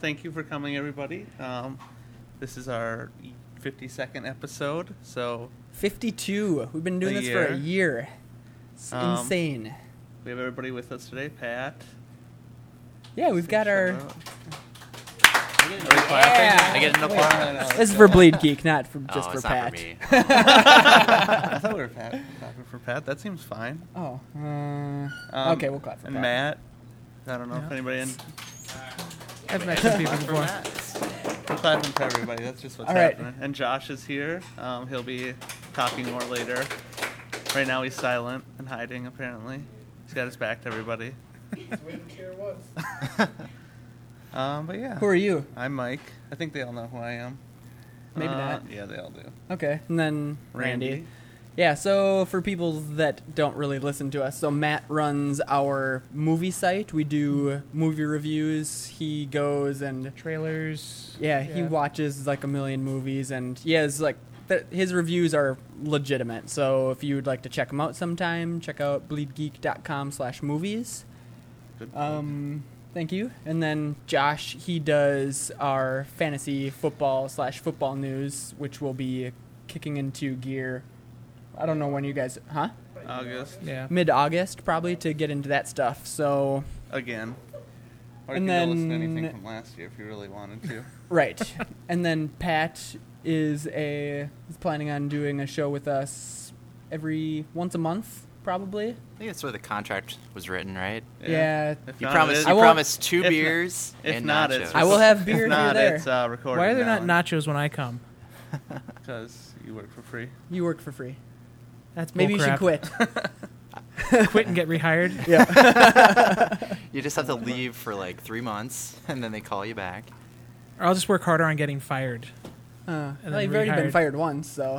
thank you for coming, everybody. This is our 52nd episode, so 52. We've been doing this for a year. It's insane. We have everybody with us today. Pat. Yeah, we've got our... I get an applause. This is for Bleed Geek, not for just for it's Pat. Not for me. I thought we were clapping for Pat. That seems fine. Oh. Okay, we'll clap for and Pat. Matt. I don't know if anybody in. I've met some people before. We're clapping for everybody. That's just what's All right. happening. And Josh is here. He'll be talking more later. Right now he's silent and hiding, apparently. He's got his back to everybody. But yeah. Who are you? I'm Mike. I think they all know who I am. Maybe not. Yeah, they all do. Okay, and then Randy. Randy. Yeah, so for people that don't really listen to us, so Matt runs our movie site. We do movie reviews. He goes and... Trailers. he watches like a million movies, and he has like... his reviews are legitimate, so if you would like to check them out sometime, check out bleedgeek.com/movies. Good. Thank you. And then Josh, he does our fantasy football/football news, which will be kicking into gear. I don't know when you guys... Huh? August. Yeah. Mid-August, probably, to get into that stuff. So... Again. Or And you can go listen to then- anything from last year if you really wanted to. Right. And then Pat is planning on doing a show with us once a month, probably. I think that's where the contract was written, right? Yeah. If You not, promised. it You is- promised two if not- beers if and not, nachos. it's I will have beer If here not, there. it's recorded. Why are there now not nachos when I come? Because you work for free. You work for free. That's Maybe you should bullcrap. quit. Quit and get rehired. Yeah. You just have to leave for like 3 months, and then they call you back. Or I'll just work harder on getting fired. Well, then you've already been rehired. fired once, so...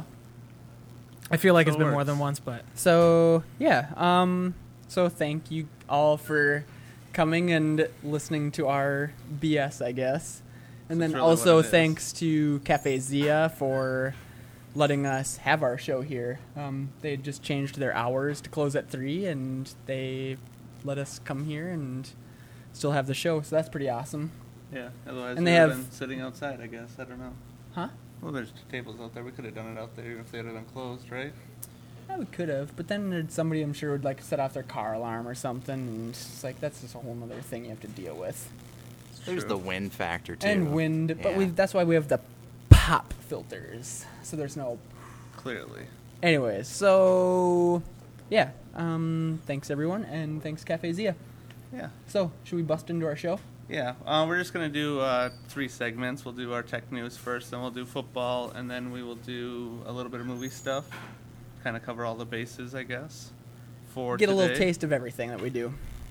I feel like So it's it been more works. than once, but So, yeah. So thank you all for coming and listening to our BS, I guess. And That's then really also what it is. thanks to Cafe Zia for letting us have our show here. They just changed their hours to close at 3, and they let us come here and still have the show, so that's pretty awesome. Yeah. Otherwise, And we they would have- been sitting outside, I guess. I don't know. Huh? Well, there's tables out there. We could have done it out there even if they had been closed, right? Yeah, we could have, but then somebody I'm sure would like set off their car alarm or something, and it's like that's just a whole other thing you have to deal with. There's True. the wind factor too. And wind, but Yeah. that's why we have the pop filters, so there's no... Clearly. Anyways, so yeah, thanks everyone, and thanks Cafe Zia. Yeah. So, should we bust into our show? Yeah. We're just going to do 3 segments. We'll do our tech news first, then we'll do football, and then we will do a little bit of movie stuff. Kind of cover all the bases, I guess. For Get a little today. taste of everything that we do.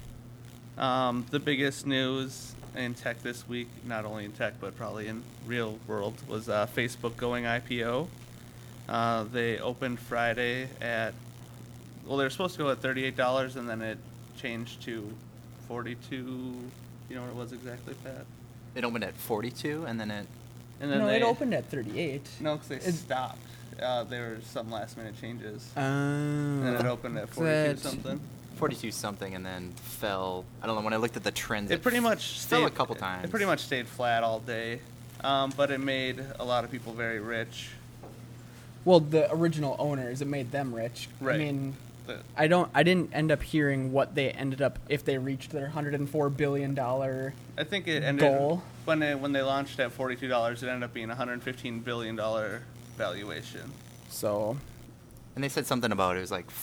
The biggest news in tech this week, not only in tech but probably in real world, was Facebook going IPO. They opened Friday at, well, they were supposed to go at $38, and then it changed to $42. You know what it was exactly, Pat? It opened at 42, and then it. And then No, they it opened at 38. No, because they It- stopped. There were some last minute changes, Oh. and then it opened at 42 That- something. 42 something, and then fell. I don't know. When I looked at the trends, It pretty much fell stayed a couple times. It pretty much stayed flat all day, but it made a lot of people very rich. Well, the original owners, it made them rich. Right. I mean, The- I didn't end up hearing what they ended up, if they reached their $104 billion. I think it ended Goal. when they launched at $42. It ended up being a $115 billion valuation. So, And they said something about it was like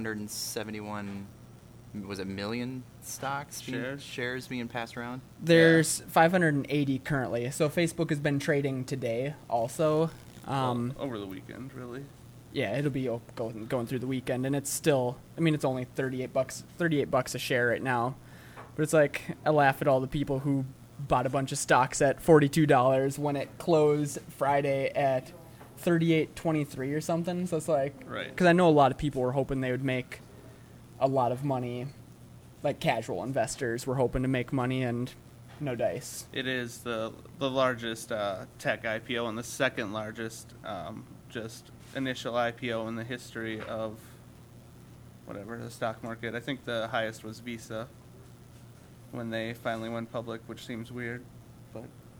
571. Was it million stocks? Shares being passed around. there's 580 currently. So Facebook has been trading today also. Well, over the weekend, really. Yeah, it'll be going through the weekend, and it's still, I mean, it's only $38 a share right now. But it's like, I laugh at all the people who bought a bunch of stocks at $42 when it closed Friday at $38.23 or something. So it's like, Right. because I know a lot of people were hoping they would make a lot of money. Like casual investors were hoping to make money, and no dice. It is the largest tech IPO and the second largest just initial IPO in the history of whatever the stock market. I think the highest was Visa when they finally went public, which seems weird, but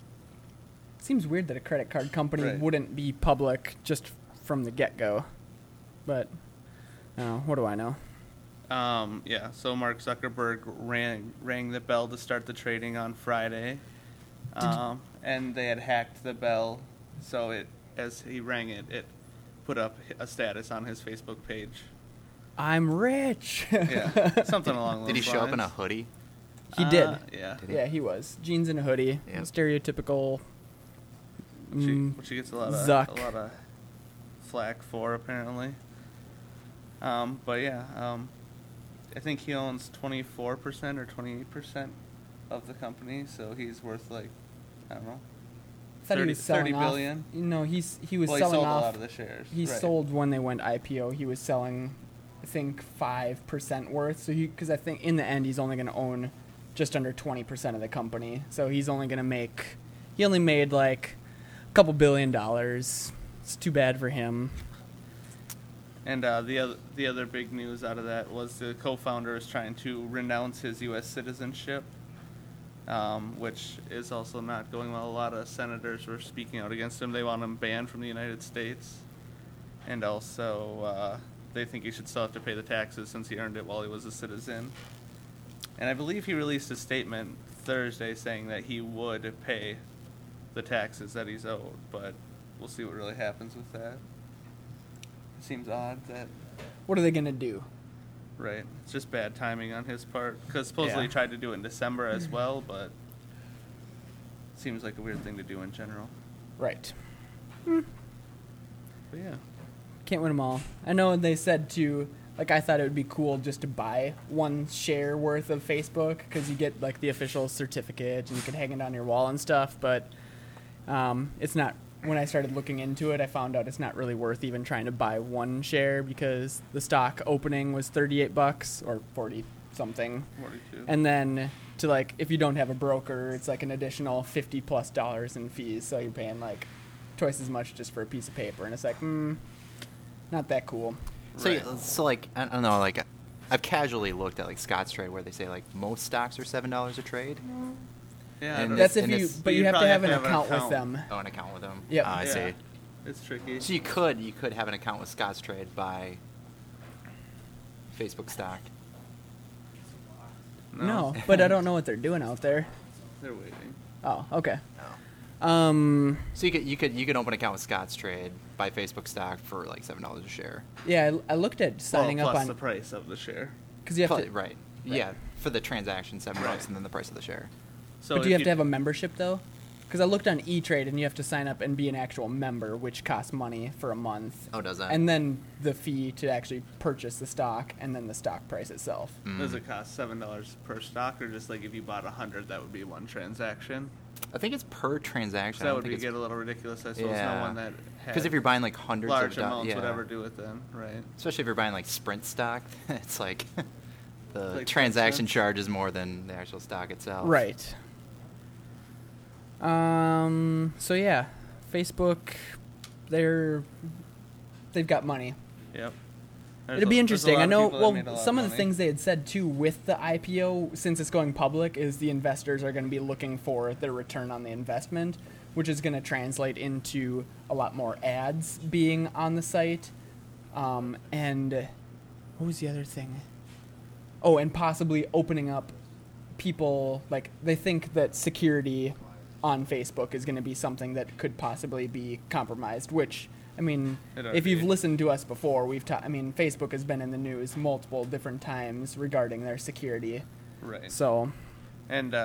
Seems weird that a credit card company Right. wouldn't be public just from the get-go. But, I don't know. What do I know? Yeah, so Mark Zuckerberg rang the bell to start the trading on Friday. And they had hacked the bell, so as he rang it, it put up a status on his Facebook page. I'm rich. Yeah, something along those Did he show up in a lines. hoodie? He did. Yeah. Did he? Yeah, he was. Jeans and a hoodie. Yeah. Stereotypical. Which he gets a lot Zuck. of flack for, apparently. But yeah, I think he owns 24% or 28% of the company, so he's worth like, I don't know, I thought he was selling 30 off. billion. No, he was Well, he selling sold off. a lot of the shares. He right. sold when they went IPO. He was selling, I think, 5% worth. So because I think in the end he's only going to own just under 20% of the company. So he's only going to make. He only made like a couple $1 billion. It's too bad for him. And the other big news out of that was the co-founder is trying to renounce his U.S. citizenship, which is also not going well. A lot of senators were speaking out against him. They want him banned from the United States, and also they think he should still have to pay the taxes since he earned it while he was a citizen. And I believe he released a statement Thursday saying that he would pay the taxes that he's owed, but we'll see what really happens with that. It seems odd that, What are they going to do? right, it's just bad timing on his part, because supposedly Yeah. he tried to do it in December as well, but seems like a weird thing to do in general. Right. But yeah. Can't win them all. I know they said to, like, I thought it would be cool just to buy one share worth of Facebook because you get, like, the official certificate and you can hang it on your wall and stuff, but it's not. When I started looking into it, I found out it's not really worth even trying to buy one share because the stock opening was $38 or 40 something. 42. And then to, like, if you don't have a broker, it's like an additional $50+ in fees, so you're paying like twice as much just for a piece of paper, and it's like, not that cool. So, Right. so like, I don't know, like, I've casually looked at like Scott's Trade where they say like most stocks are $7 a trade. Yeah, And I don't- That's and if you, it's- but you you'd have to probably have an account with them. Oh, an account with them. Yep. I yeah, see. it's tricky. So you could have an account with Scott's Trade by Facebook stock. No, but I don't know what they're doing out there. They're waiting. Oh, okay. No. So you could open an account with Scott's Trade, buy Facebook stock for like $7 a share. Yeah, I looked at signing well, up plus on the price of the share. because you have to. Right. Yeah, for the transaction, $7 Right. and then the price of the share. So But do you if have to have a membership though? Because I looked on E-Trade and you have to sign up and be an actual member, which costs money for a month. Oh, does that? And then the fee to actually purchase the stock, and then the stock price itself. Does it cost $7 per stock, or just like if you bought 100, that would be one transaction? I think it's per transaction. So that would get a little ridiculous. I suppose Yeah. no one that Because if you're buying like hundreds large of amounts yeah. would ever do it then, right? Especially if you're buying like Sprint stock, it's like the Like transaction 10 cents. charge is more than the actual stock itself. Right. So yeah, Facebook, they've got money. Yep. It'd be interesting. I know. Well, some of the money. things they had said too with the IPO, since it's going public, is the investors are going to be looking for their return on the investment, which is going to translate into a lot more ads being on the site. And what was the other thing? Oh, and possibly opening up people, like, they think that security on Facebook is going to be something that could possibly be compromised, which, I mean, It if you've already- listened to us before, Facebook has been in the news multiple different times regarding their security. Right. So, And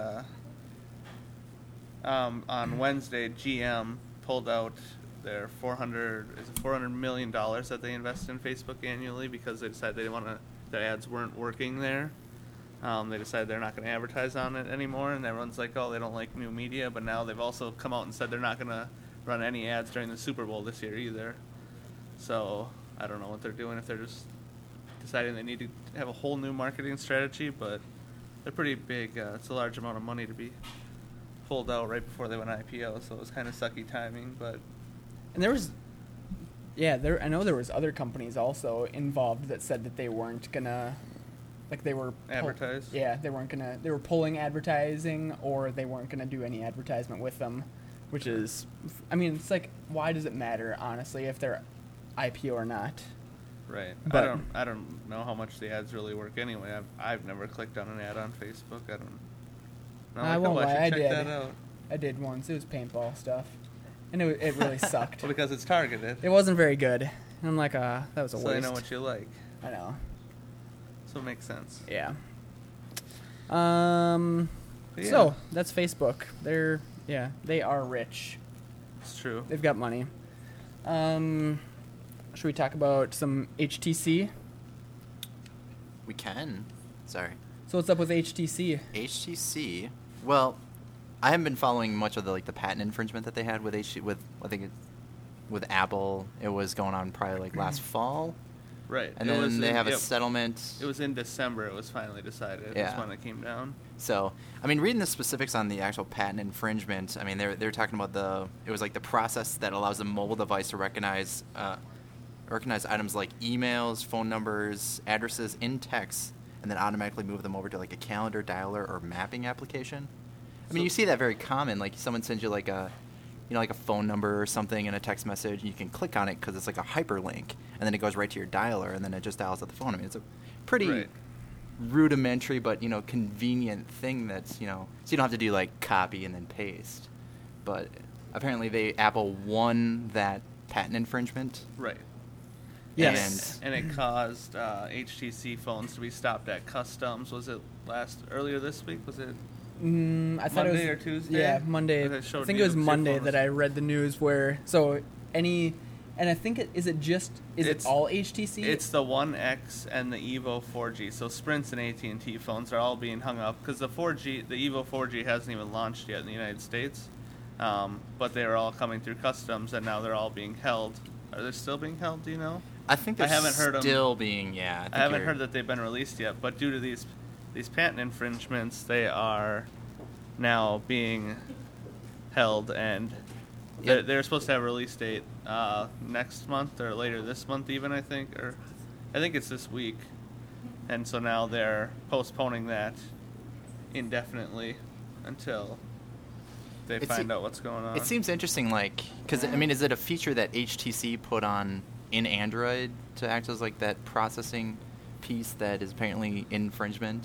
on Wednesday, GM pulled out their $400 million that they invest in Facebook annually because they decided the ads weren't working there. They decided they're not going to advertise on it anymore, and everyone's like, oh, they don't like new media. But now they've also come out and said they're not going to run any ads during the Super Bowl this year either. So I don't know what they're doing, if they're just deciding they need to have a whole new marketing strategy, but they're pretty big. It's a large amount of money to be pulled out right before they went IPO, so it was kind of sucky timing. But and there was, I know there was other companies also involved that said that they weren't gonna, like they were Advertise? They weren't gonna. They were pulling advertising, or they weren't gonna do any advertisement with them. which is, I mean, it's like, why does it matter, honestly, if they're IPO or not? Right. But I don't know how much the ads really work anyway. I've never clicked on an ad on Facebook. I don't. I'm I like, won't oh, lie, I I should check did. that out. I did once. It was paintball stuff, and it really sucked. Well, because it's targeted. It wasn't very good. And I'm like, that was a So waste. they know what you like. I know. So it makes sense. Yeah. But yeah, So that's Facebook. They are rich. it's true. They've got money. Should we talk about some HTC? We can. Sorry. So what's up with HTC? HTC. Well, I haven't been following much of the patent infringement that they had with with Apple. It was going on probably like last fall, Right. and It then was they in- have a yep. settlement. It was in December. It was finally decided. Yeah. That's when it came down. So, I mean, reading the specifics on the actual patent infringement, I mean, they're talking about it was like the process that allows a mobile device to recognize items like emails, phone numbers, addresses in text, and then automatically move them over to like a calendar, dialer, or mapping application. I mean, So- you see that very common. Like someone sends you like a phone number or something in a text message, and you can click on it because it's like a hyperlink, and then it goes right to your dialer, and then it just dials up the phone. I mean, it's a pretty Right. rudimentary but convenient thing that's so you don't have to do like copy and then paste. But apparently Apple won that patent infringement. Right. Yes. And it caused HTC phones to be stopped at customs. Was it earlier this week? Was it? I thought Monday it or was Tuesday? Yeah, Monday. It I showed think me it was that your Monday phone that was- I read the news where and I think is it all HTC? It's the One X and the Evo 4G. So Sprint's and AT&T phones are all being hung up because the Evo 4G hasn't even launched yet in the United States. But they are all coming through customs, and now they're all being held. Are they still being held? Do you know? I think they're I haven't heard 'em- still being yeah. I haven't heard that they've been released yet, but due to these patent infringements, they are now being held, and Yep. they're supposed to have a release date next month or later this month, even I think it's this week, and so now they're postponing that indefinitely until they find out what's going on. It seems interesting, because I mean, is it a feature that HTC put on in Android to act as like that processing piece that is apparently infringement?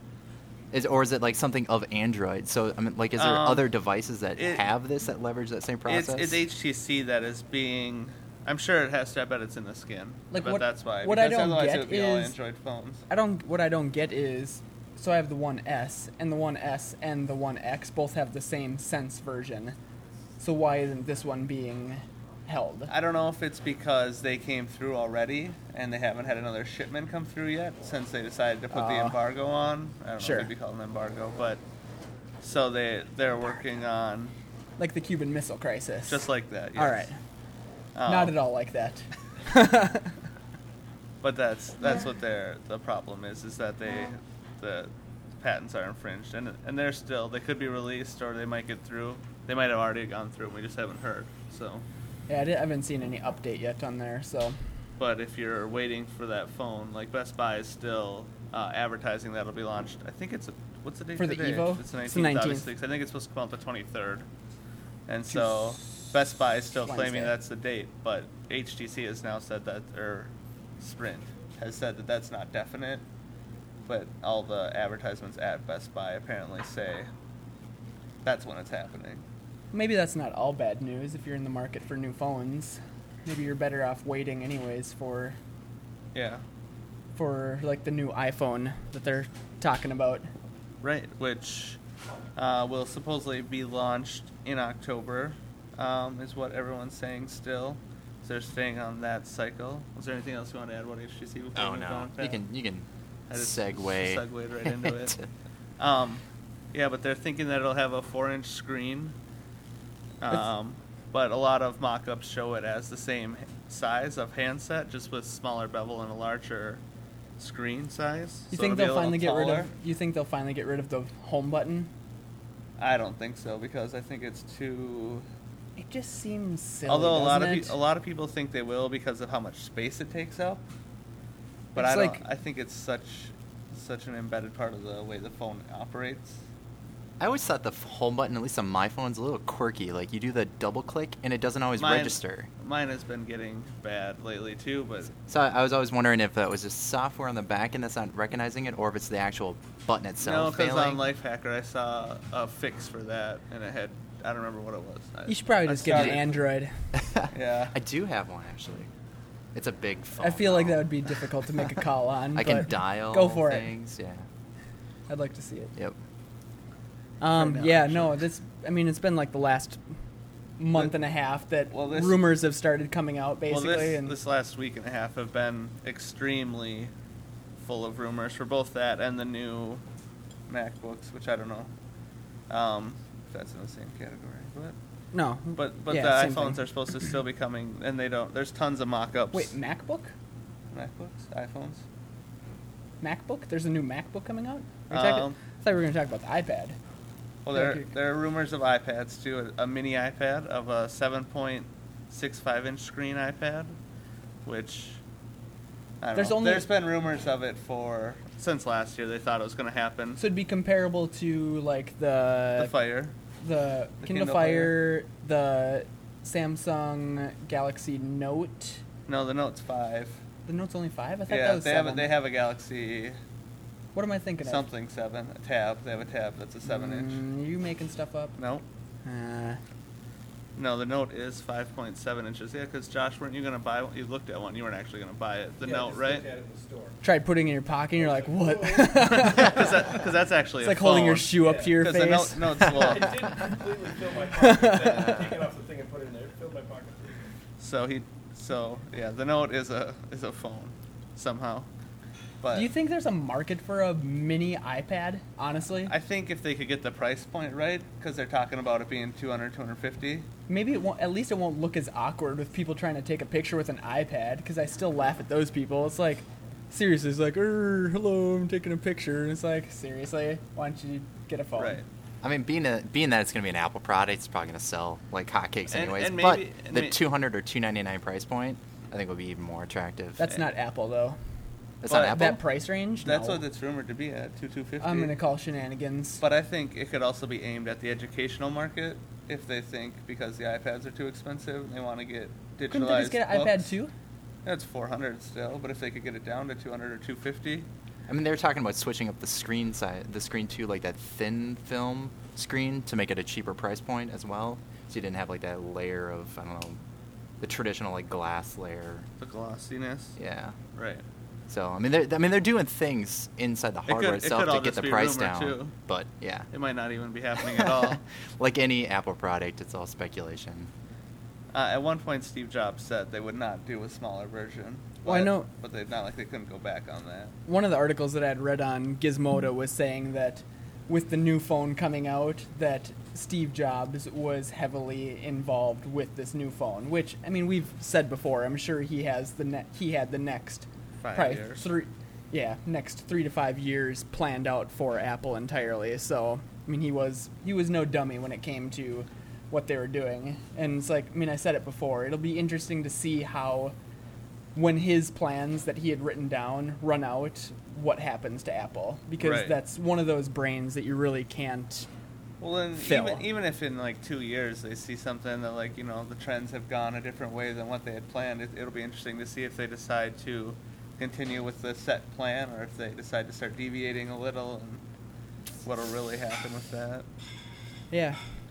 Or is it like something of Android? So I mean, like, is there other devices that have this that leverage that same process? It's HTC that is being. I'm sure it has to. I bet it's in the skin. Like, but what- that's why. what I because don't otherwise get it would be all is- Android phones. What I don't get is, so I have the One S, and the One S and the One X both have the same Sense version. So why isn't this one being held? I don't know if it's because they came through already and they haven't had another shipment come through yet since they decided to put the embargo on. I don't Sure. know if it'd be called an embargo, but so they're working on Like the Cuban Missile Crisis. just like that. Yes. All right. Not at all like that. But that's what the problem is that the patents are infringed and they could be released or they might get through. They might have already gone through. We just haven't heard. So. Yeah, I haven't seen any update yet on there, so. But if you're waiting for that phone, like Best Buy is still advertising that'll be launched. I think what's the date For the today? Evo? It's the 19th, It's the 19th. obviously. 'Cause I think it's supposed to come out the 23rd. And so Best Buy is still claiming Wednesday. that's the date, but HTC has now said that, or Sprint has said that that's not definite. But all the advertisements at Best Buy apparently say that's when it's happening. Maybe that's not all bad news if you're in the market for new phones. Maybe you're better off waiting anyways for Yeah. like the new iPhone that they're talking about. Right, which will supposedly be launched in October, is what everyone's saying still. So they're staying on that cycle. Was there anything else you want to add about HTC before Oh we move no, on? you can I just segue segued right into it. Yeah, but they're thinking that it'll have a 4-inch screen. But a lot of mock-ups show it as the same size of handset, just with smaller bevel and a larger screen size. You So think it'll be a they'll finally get little rid taller. of? You think they'll finally get rid of the home button? I don't think so because I think it's too. It just seems silly. Although doesn't a it? lot of people think they will because of how much space it takes up. But It's I don't. like- I think it's such an embedded part of the way the phone operates I always thought the home button, at least on my phone, is a little quirky. Like, you do the double click, and it doesn't always register. Mine has been getting bad lately, too, but... So I was always wondering if that was just software on the back end that's not recognizing it, or if it's the actual button No, itself because failing. on Lifehacker I saw a fix for that, and it had... I don't remember what it was. You should probably I just get an started- Android. Yeah. I do have one, actually. It's a big phone. I feel like though. that would be difficult to make a call on. I can but dial Go for things. Yeah. it. I'd like to see it. Yep. Right now, Yeah, actually. no, it's been like the last month and a half that Well, this- rumors have started coming out, basically. Well, and this last week and a half have been extremely full of rumors for both that and the new MacBooks, which I don't know if that's in the same category, no. but yeah, the same iPhones thing. are supposed to still be coming, and they don't. There's tons of mock-ups. Wait, MacBook? MacBooks, iPhones. MacBook? There's a new MacBook coming out? I thought we were going to talk about the iPad. Well, Okay. there are rumors of iPads too. A mini iPad of a 7.65-inch screen iPad, which I don't know. There's been rumors of it since last year. They thought it was going to happen. So it'd be comparable to like The Fire. the Kindle Kindle Fire, the Samsung Galaxy Note. No, the Note's 5. The Note's only 5? I thought Yeah, that was they 7. have a Galaxy What am I thinking something 7, a tab. They have a tab that's a 7-inch. You making stuff up? No, Uh, no, the Note is 5.7 inches. Yeah, because Josh, weren't you gonna buy one? You looked at one. You weren't actually gonna buy it. The Note, right? tried putting it in your pocket and you're like, what? Because that's actually It's a like holding your phone. shoe up to your 'Cause face. the Note's well. It didn't completely fill my pocket. Then taking off the thing and put it in there, it filled my pocket. So yeah, the Note is a phone somehow. But Do you think there's a market for a mini iPad, honestly? I think if they could get the price point right, because they're talking about it being 200, 250. Maybe it won't, at least it won't look as awkward with people trying to take a picture with an iPad, because I still laugh at those people. It's like, seriously, it's like, hello, I'm taking a picture. And it's like, seriously, why don't you get a phone? Right. I mean, being that it's going to be an Apple product, it's probably going to sell like hotcakes And- anyways. and But maybe- and the may- $200 or $299 price point, I think would be even more attractive. That's not Apple, though. That's but not Apple. That price range? That's No. what it's rumored to be at, 250. I'm going to call shenanigans. But I think it could also be aimed at the educational market if they think because the iPads are too expensive, they want to get digitalized. Couldn't they just get an iPad books. too? That's 400 still, but if they could get it down to 200 or 250, I mean, they were talking about switching up the screen to like that thin film screen to make it a cheaper price point as well. So you didn't have like that layer of, I don't know, the traditional like glass layer. the glossiness. Yeah. Right. So I mean, they're doing things inside the hardware could itself all to get just the be price rumor, down. too. But yeah, It might not even be happening at all. like any Apple product, it's all speculation. At one point, Steve Jobs said they would not do a smaller version. Well, I know- But they're not like they couldn't go back on that. One of the articles that I had read on Gizmodo was saying that with the new phone coming out, that Steve Jobs was heavily involved with this new phone. Which, I mean, we've said before. I'm sure he has he had the next 5 probably years. next 3 to 5 years planned out for Apple entirely. So, I mean, he was no dummy when it came to what they were doing. And it's like, I mean, I said it before. It'll be interesting to see how, when his plans that he had written down run out, what happens to Apple, because Right. that's one of those brains that you really can't. Well, then Phil. even if in like 2 years they see something that like the trends have gone a different way than what they had planned, it'll be interesting to see if they decide to continue with the set plan or if they decide to start deviating a little and what'll really happen with that. Yeah,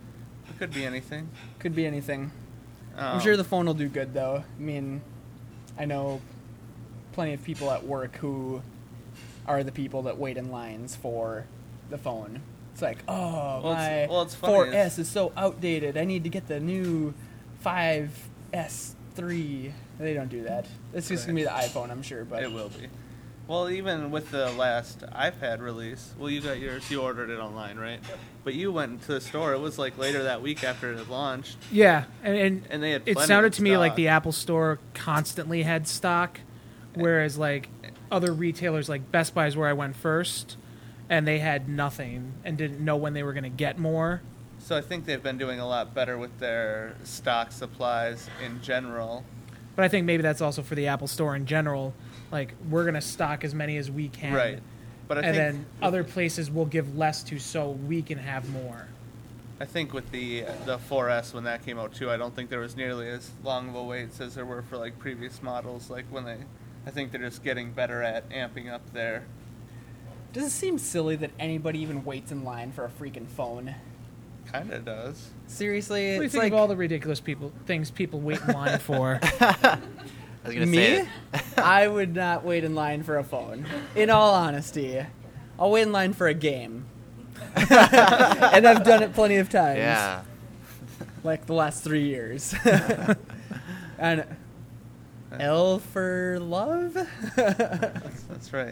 It could be anything. could be anything. I'm Um, sure the phone will do good, though. I mean, I know plenty of people at work who are the people that wait in lines for the phone. It's like, oh, Well, it's funny 4S is so outdated. I need to get the new 5S3. They don't do that. It's just going to be the iPhone, I'm sure. But It will be. Well, even with the last iPad release, well, you got yours. You ordered it online, right? But you went to the store. It was like later that week after it had launched, Yeah, and and they had. it plenty sounded of to me like stock. the Apple Store constantly had stock, whereas like other retailers like Best Buy is where I went first, and they had nothing and didn't know when they were going to get more. So I think they've been doing a lot better with their stock supplies in general. But I think maybe that's also for the Apple Store in general. Like, we're going to stock as many as we can. Right. But I and think then other places will give less to, so we can have more. I think with the 4S when that came out too, I don't think there was nearly as long of a wait as there were for like previous models. Like I think they're just getting better at amping up their. Does it seem silly that anybody even waits in line for a freaking phone? Kind of does. Seriously, What do you it's think like of all the ridiculous things people wait in line for? I was gonna me. say it. I would not wait in line for a phone. In all honesty, I'll wait in line for a game, and I've done it plenty of times. Yeah. Like the last 3 years. And L for love. That's right.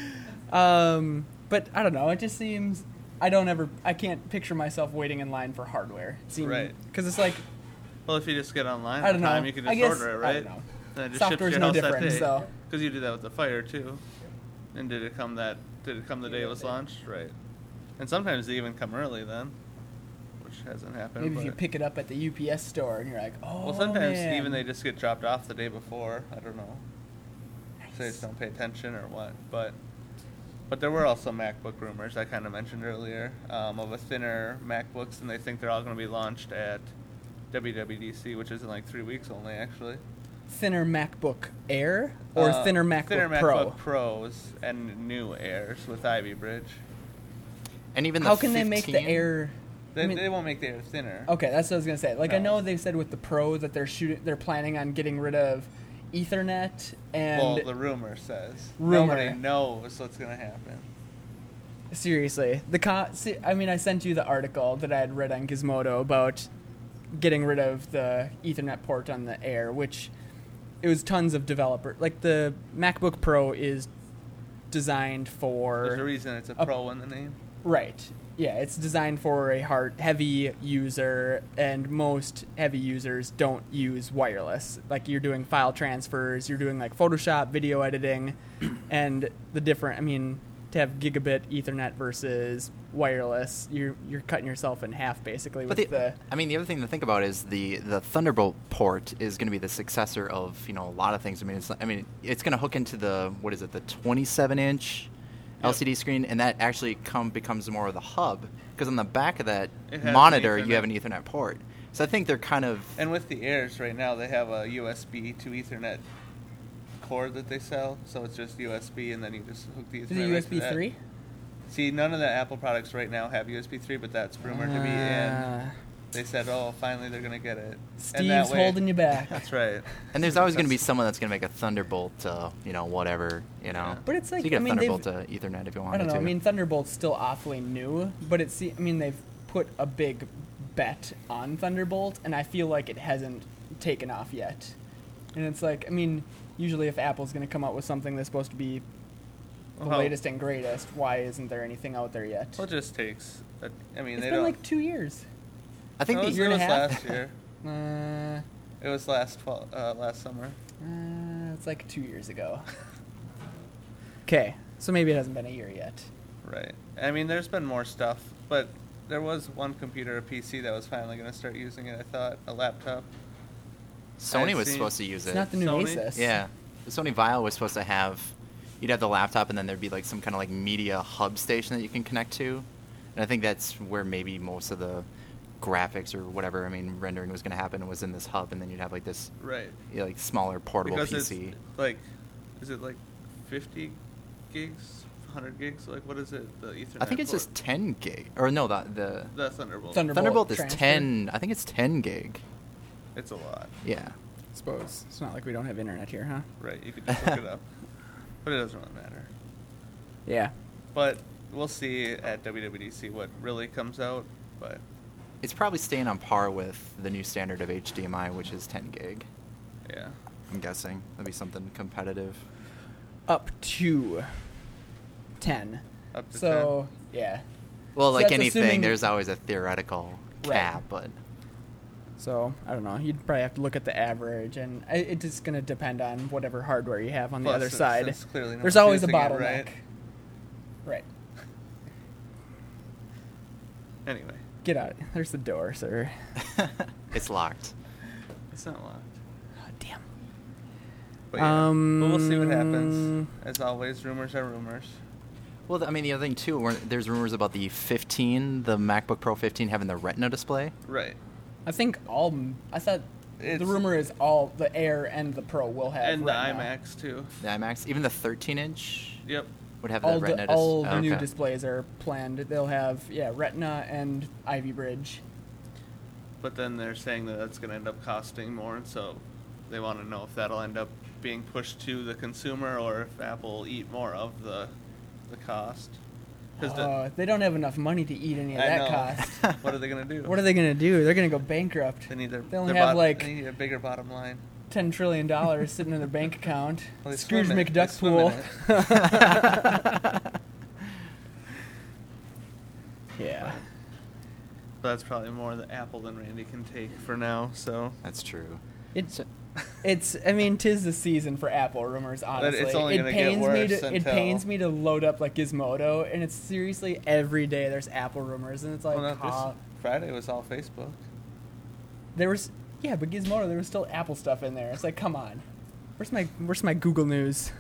But I don't know. It just seems I can't picture myself waiting in line for hardware. It seems, Right. because it's like, Well, if you just get online I at don't the time, know. you can I just guess- order it, I right? don't know. Then it just ships to Software's your no house that different, day. so. Because you did that with the Fire too. And did it come the day it was launched? Right. And sometimes they even come early then, which hasn't happened. Maybe if you but- pick it up at the UPS store and you're like, oh, Well, sometimes man. even they just get dropped off the day before. I don't know. So they just don't pay attention or what. But there were also MacBook rumors I kind of mentioned earlier of a thinner MacBooks, and they think they're all going to be launched at WWDC, which is in like 3 weeks only, actually. Thinner MacBook Air or thinner MacBook Pro? MacBook Pros and new Airs with Ivy Bridge. And even How the can they make the 15 Air? They, I mean- they won't make the Air thinner. Okay, that's what I was gonna say. Like I No. know they said with the Pro that they're planning on getting rid of Ethernet and Well, the rumor says. Rumor. Nobody knows what's going to happen. seriously I mean I sent you the article that I had read on Gizmodo about getting rid of the Ethernet port on the Air, which it was tons of developer. Like the MacBook Pro is designed for There's a reason it's a Pro in the name. Right. Yeah, it's designed for a heavy user, and most heavy users don't use wireless. Like you're doing file transfers, you're doing like Photoshop, video editing, and to have gigabit Ethernet versus wireless, you're cutting yourself in half basically with But the the other thing to think about is the Thunderbolt port is going to be the successor of a lot of things. It's going to hook into the 27-inch Yep. LCD screen, and that actually becomes more of the hub, because on the back of that It has monitor an you have Ethernet. an Ethernet port. So I think they're kind of And with the Airs right now, they have a USB to Ethernet cord that they sell. So it's just USB, and then you just hook the Ethernet. is it right to USB that. 3? See, none of the Apple products right now have USB 3, but that's rumored to be in. They said, oh, finally they're going to get it. And that Steve's way- holding you back. That's right. and there's always going to be someone that's going to make a Thunderbolt whatever, But it's like, so you get I a mean, Thunderbolt to Ethernet if you want I don't know. to. I mean, Thunderbolt's still awfully new, but they've put a big bet on Thunderbolt, and I feel like it hasn't taken off yet. And it's like, usually if Apple's going to come out with something that's supposed to be the Well, latest and greatest, why isn't there anything out there yet? Well, it just takes. It's they been don't. like 2 years. I think it the was, year it and a was half? last year. It was last summer. It's like 2 years ago. Okay, so maybe it hasn't been a year yet. Right. There's been more stuff, but there was one computer, a PC, that was finally going to start using it. I thought a laptop. Sony I've was seen- supposed to use It's it. not the new Sony? Asus. Yeah, the Sony Vaio was supposed to have. You'd have the laptop, and then there'd be like some kind of like media hub station that you can connect to, and I think that's where maybe most of the graphics or whatever rendering was going to happen was in this hub, and then you'd have like this Right. like smaller portable Because PC. it's like, is it like 50 gigs, 100 gigs? Like, what is it? The Ethernet. I think it's port? just 10 gig, or no, the the Thunderbolt. Thunderbolt is transfer. 10. I think it's 10 gig. It's a lot. Yeah. Suppose it's not like we don't have internet here, huh? Right. You could just look it up, but it doesn't really matter. Yeah. But we'll see at WWDC what really comes out. But It's probably staying on par with the new standard of HDMI, which is 10 gig. yeah. I'm guessing that'd be something competitive. Up to 10. Up to So, yeah. Well, So like that's anything, assuming- there's always a theoretical Right. cap, but So, I don't know. You'd probably have to look at the average, and it's just going to depend on whatever hardware you have on the Plus, other since- side. since clearly no There's one's always a using it, bottleneck. right? Right. Anyway, Get out. There's the door, sir. it's locked. it's not locked. Oh, damn. But yeah, but we'll see what happens. As always, rumors are rumors. Well, I mean, the other thing too, there's rumors about the MacBook Pro 15 having the Retina display. Right. I thought the rumor is all the Air and the Pro will have And Retina. the iMacs too. The iMacs, even the 13-inch Yep. would have All the the, Retina all display. the new displays are planned. They'll have Retina and Ivy Bridge. But then they're saying that that's going to end up costing more, and so they want to know if that'll end up being pushed to the consumer or if Apple will eat more of the cost. 'Cause They don't have enough money to eat any of that cost. What are they going to do? What are they going to do? They're going to go bankrupt. They need They only have they like need a bigger bottom line. $10 trillion sitting in their bank account. Well, they Scrooge swim it. McDuck They swim pool. in it. Yeah. But that's probably more the Apple than Randy can take for now. So That's true. It's. I mean, 'tis the season for Apple rumors. Honestly, it's only it gonna get pains me worse to. It until- pains me to load up like Gizmodo, and it's seriously every day there's Apple rumors, and it's like, well, this Friday was all Facebook. there was. Yeah, but Gizmodo, there was still Apple stuff in there. It's like, come on, where's my Google News?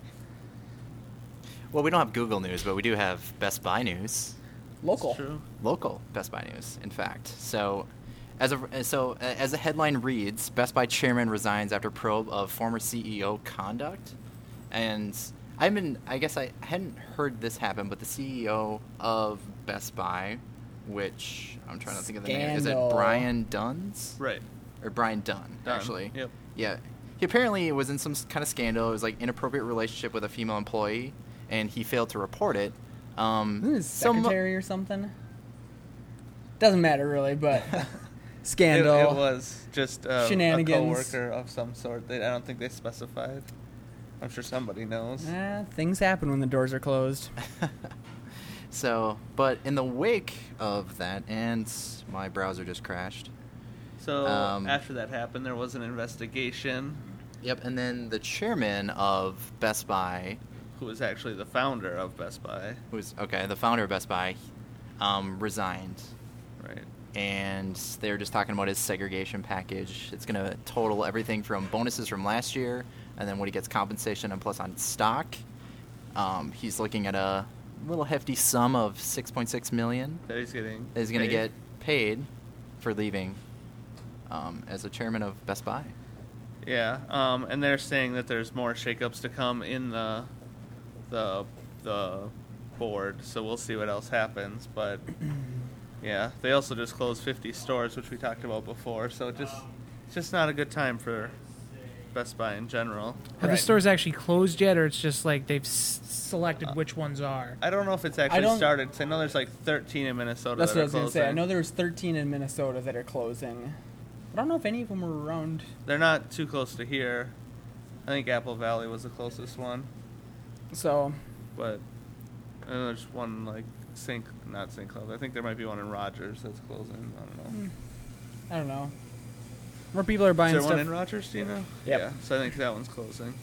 Well, we don't have Google News, but we do have Best Buy News. Local. It's true. Local Best Buy News, in fact. So, as the headline reads, Best Buy chairman resigns after probe of former CEO conduct. And I hadn't heard this happen, but the CEO of Best Buy, which I'm trying to think of the name, is it Scandal. Brian Duns? Right. Or Brian Dunn, Done. actually. Yep. Yeah. He apparently was in some kind of scandal. It was like inappropriate relationship with a female employee, and he failed to report it. Isn't it his secretary or something? Doesn't matter really, but scandal. It was just a Shenanigans. coworker of some sort. I don't think they specified. I'm sure somebody knows. Things happen when the doors are closed. So, but in the wake of that, and my browser just crashed. So Um, after that happened, there was an investigation. Yep, and then the chairman of Best Buy, Who was actually the founder of Best Buy? the founder of Best Buy, resigned. Right. And they were just talking about his segregation package. It's going to total everything from bonuses from last year, and then when he gets compensation and plus on stock. He's looking at a little hefty sum of $6.6 million That he's getting. that he's going to paid. get paid for leaving as a chairman of Best Buy. Yeah. And they're saying that there's more shakeups to come in the board. So we'll see what else happens. But yeah, they also just closed 50 stores, which we talked about before. So it's just not a good time for Best Buy in general. Have Right. the stores actually closed yet, or it's just like they've selected which ones are? I don't know if it's actually started. 'Cause I know there's like 13 in Minnesota. That's that what I are was going to say. I closing. know there was 13 in Minnesota that are closing. I don't know if any of them were around. They're not too close to here. I think Apple Valley was the closest one, So, but I know there's one like not St. Cloud. I think there might be one in Rogers that's closing. I don't know. I don't know. More people are buying Is there stuff. one in Rogers, do you know? Yep. Yeah, so I think that one's closing.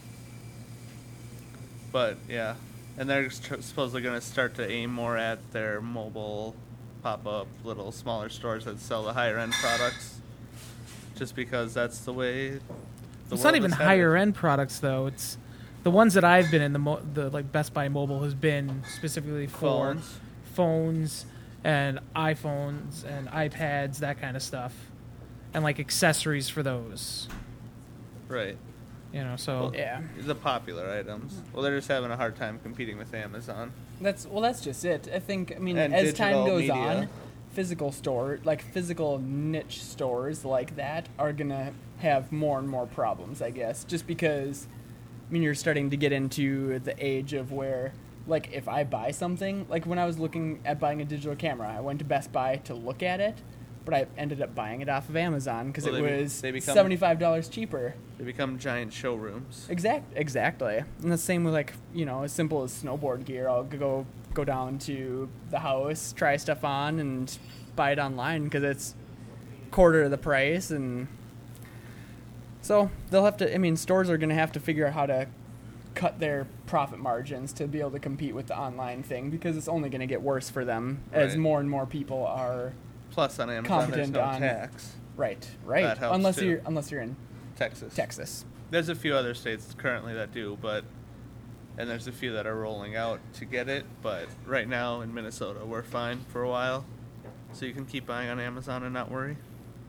But yeah, and they're supposedly going to start to aim more at their mobile pop-up little smaller stores that sell the higher end products, just because that's the way. It's not even higher end products though. It's the ones that I've been in. The like Best Buy Mobile has been specifically for phones and iPhones and iPads, that kind of stuff, and like accessories for those. Right. You know, so Well, Yeah. The popular items. Well, they're just having a hard time competing with Amazon. That's just it. I think, I mean, And as time digital goes media. on, physical niche stores like that are going to have more and more problems, I guess, just because, I mean, you're starting to get into the age of where, like, if I buy something, like when I was looking at buying a digital camera, I went to Best Buy to look at it, but I ended up buying it off of Amazon because Well, it they was become- $75 cheaper. They become giant showrooms. Exactly. And the same with, like, you know, as simple as snowboard gear. I'll go down to the house, try stuff on, and buy it online because it's quarter of the price. And so they'll have to, I mean, stores are going to have to figure out how to cut their profit margins to be able to compete with the online thing, because it's only going to get worse for them as Right. more and more people are Plus on Amazon, there's competent no on tax. right. That helps, unless too. you're in Texas. Texas. There's a few other states currently that do, but and there's a few that are rolling out to get it. But right now in Minnesota, we're fine for a while, so you can keep buying on Amazon and not worry.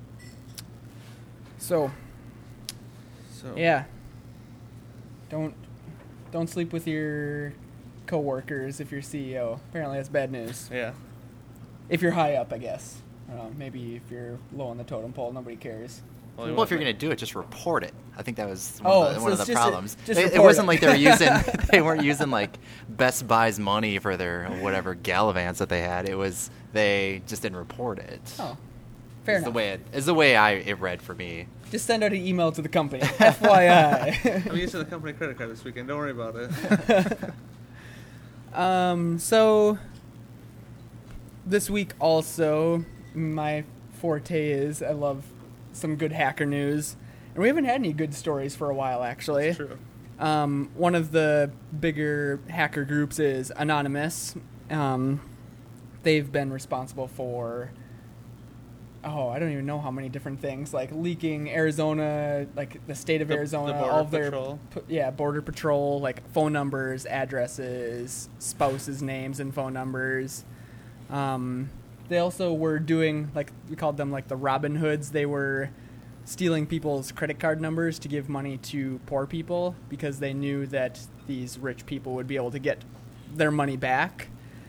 So So yeah, don't sleep with your coworkers if you're CEO. Apparently, that's bad news. yeah. If you're high up, I guess. I don't know, maybe if you're low on the totem pole, nobody cares. you Well, want if you're the- going to do it, just report it. I think that was Oh, one so of it's the just problems. just It report wasn't it. like they were using they weren't using like Best Buy's money for their whatever gallivants that they had. It was they just didn't report it. Oh, fair It's enough. the way it read for me. Just send out an email to the company. FYI. I'm using the company credit card this weekend. Don't worry about it. So this week also, my forte is I love some good hacker news, and we haven't had any good stories for a while, actually. True. One of the bigger hacker groups is Anonymous. They've been responsible for, I don't even know how many different things, like leaking Arizona, like the state of The Arizona, Border all of their, Patrol. Border Patrol, like phone numbers, addresses, spouses' names and phone numbers. They also were doing, like, we called them like the Robin Hoods. They were stealing people's credit card numbers to give money to poor people because they knew that these rich people would be able to get their money back.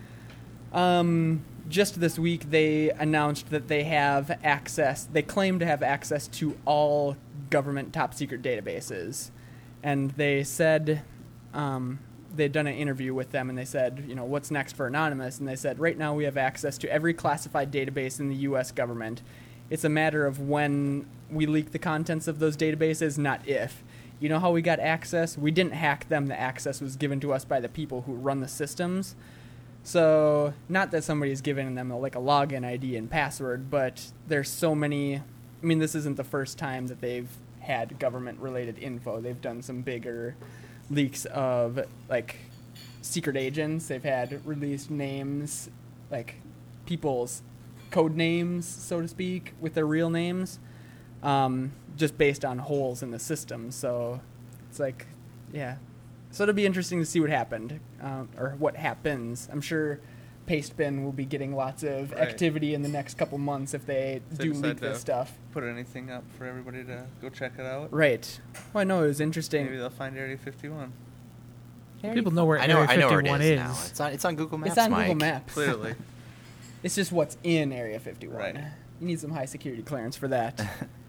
Just this week, they announced that they have access, they claim to have access to all government top secret databases. And they said, they'd done an interview with them, and they said, what's next for Anonymous? And they said, right now we have access to every classified database in the U.S. government. It's a matter of when we leak the contents of those databases, not if. You know how we got access? We didn't hack them. The access was given to us by the people who run the systems. So, not that somebody's giving them like a login ID and password, but there's so many. This isn't the first time that they've had government-related info. They've done some bigger leaks of like secret agents. They've had released names, like people's code names, so to speak, with their real names, just based on holes in the system. So it's like, yeah. So it'll be interesting to see what happened, or what happens. I'm sure Pastebin will be getting lots of Right. activity in the next couple months if they So do decide leak this to stuff. Put anything up for everybody to go check it out. Right. Well, I know it was interesting. Maybe they'll find Area 51. People know where I know Area where it 51 is now. It's on Google Maps. It's on Mike. Google Maps. Clearly. It's just what's in Area 51. Right. You need some high security clearance for that.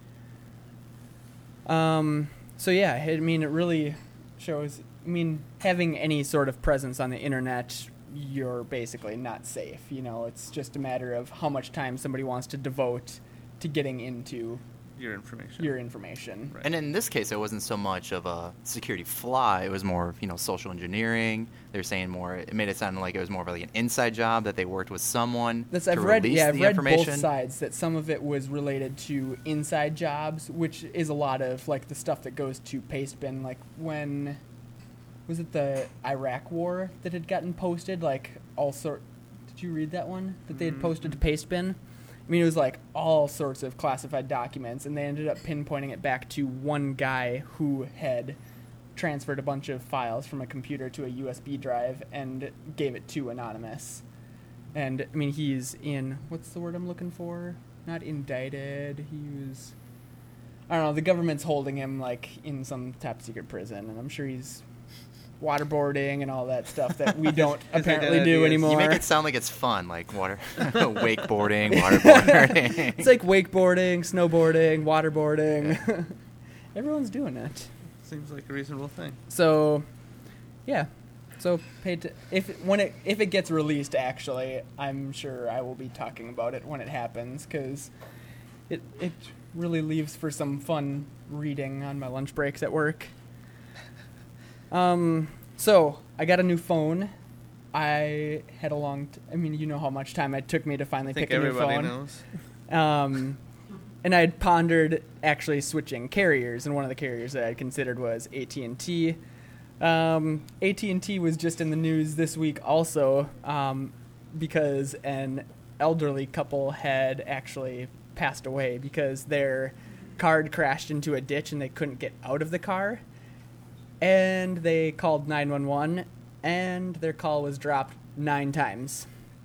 So yeah, it really shows. Having any sort of presence on the internet, you're basically not safe. It's just a matter of how much time somebody wants to devote to getting into Your information. your information. Right. And in this case, it wasn't so much of a security flaw. It was more of, social engineering. They're saying more. It made it sound like it was more of like an inside job that they worked with someone to I've read release I've the read information. both sides. That some of it was related to inside jobs, which is a lot of like the stuff that goes to Pastebin. Like when was it the Iraq War that had gotten posted? Like all sort. Did you read that one that they had posted to Pastebin? It was like all sorts of classified documents, and they ended up pinpointing it back to one guy who had transferred a bunch of files from a computer to a USB drive and gave it to Anonymous. And, he's in, what's the word I'm looking for? Not indicted. He was, I don't know, the government's holding him, like, in some top secret prison, and I'm sure he's waterboarding and all that stuff that we don't apparently identity do is- anymore. You make it sound like it's fun, like wakeboarding, waterboarding. It's like wakeboarding, snowboarding, waterboarding. Everyone's doing it. Seems like a reasonable thing. So, yeah. So if it gets released, actually, I'm sure I will be talking about it when it happens, because it really leaves for some fun reading on my lunch breaks at work. So I got a new phone. I had a long. You know how much time it took me to finally I think pick a new everybody phone. knows. And I had pondered actually switching carriers, and one of the carriers that I considered was AT&T. AT&T was just in the news this week also, because an elderly couple had actually passed away because their card crashed into a ditch and they couldn't get out of the car. and they called 911, and their call was dropped 9 times.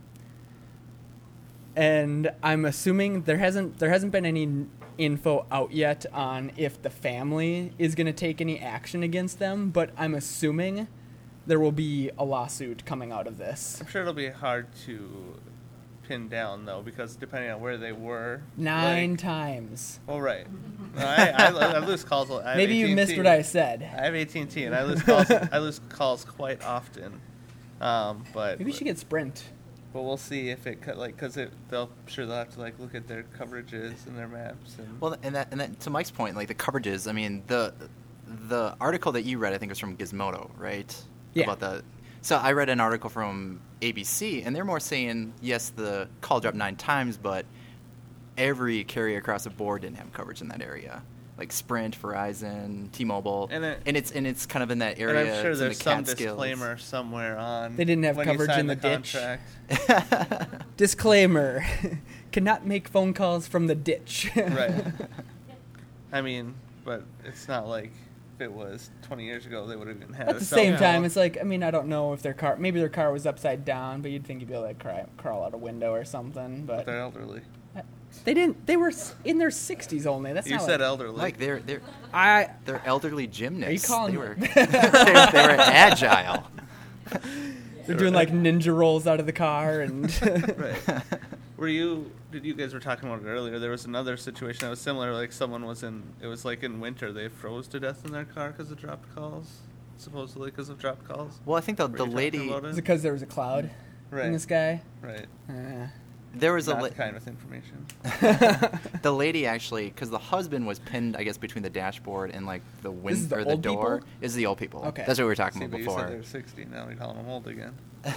And I'm assuming there hasn't been any info out yet on if the family is going to take any action against them, but I'm assuming there will be a lawsuit coming out of this. I'm sure it'll be hard to pin down, though, because depending on where they were. 9 times. Well, right. I lose calls. Maybe you missed what I said. I have AT&T, and I lose calls. I lose calls quite often. But Maybe we should get Sprint. But we'll see if it because they'll have to look at their coverages and their maps. And Well, and that to Mike's point, like the coverages. I mean, the article that you read, I think, was from Gizmodo, right? Yeah. So I read an article from ABC, and they're more saying yes, the call dropped 9 times, but every carrier across the board didn't have coverage in that area, like Sprint, Verizon, T-Mobile, and it's kind of in that area. And I'm sure it's in there's the some Catskills. disclaimer somewhere on. They didn't have when you coverage sign in the ditch. contract. Disclaimer: cannot make phone calls from the ditch. Right. I mean, but it's not like if it was 20 years ago, they would have even had At a the cell same phone. time, it's like, I mean, I don't know if maybe their car was upside down, but you'd think you'd be able to crawl out a window or something. But But they're elderly. they didn't. They were in their 60s only. That's You not said like, elderly. Like they're elderly gymnasts. Are you calling they were them? they were agile. They're doing like ninja rolls out of the car and. Right. Did you guys were talking about it earlier? There was another situation that was similar. Like someone it was like in winter, they froze to death in their car because of dropped calls. Supposedly because of dropped calls. Well, I think the Were you talking lady about Is it because there was a cloud Right. in the sky? Right. there was Not a the kind of information. the lady actually, because the husband was pinned, I guess, between the dashboard and like the This is wind the or the old door. people? Is the old people? Okay. That's what we were talking See, about but you said before. they were 60. Now we call them old again.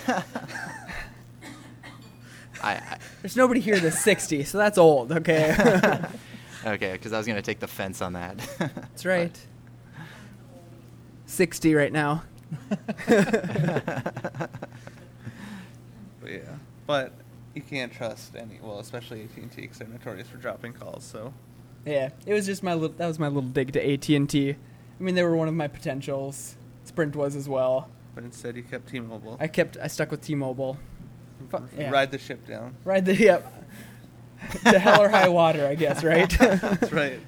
I There's nobody here that's 60, so that's old. Okay. okay, because I was gonna take the fence on that. That's right. 60 right now. But yeah. But you can't trust especially AT&T because they're notorious for dropping calls. So Yeah, it was just that was my little dig to AT&T. I mean, they were one of my potentials. Sprint was as well. but instead you kept T-Mobile. I stuck with T-Mobile. Yeah. Ride the ship down. Ride the to hell or high water, I guess, right? That's right.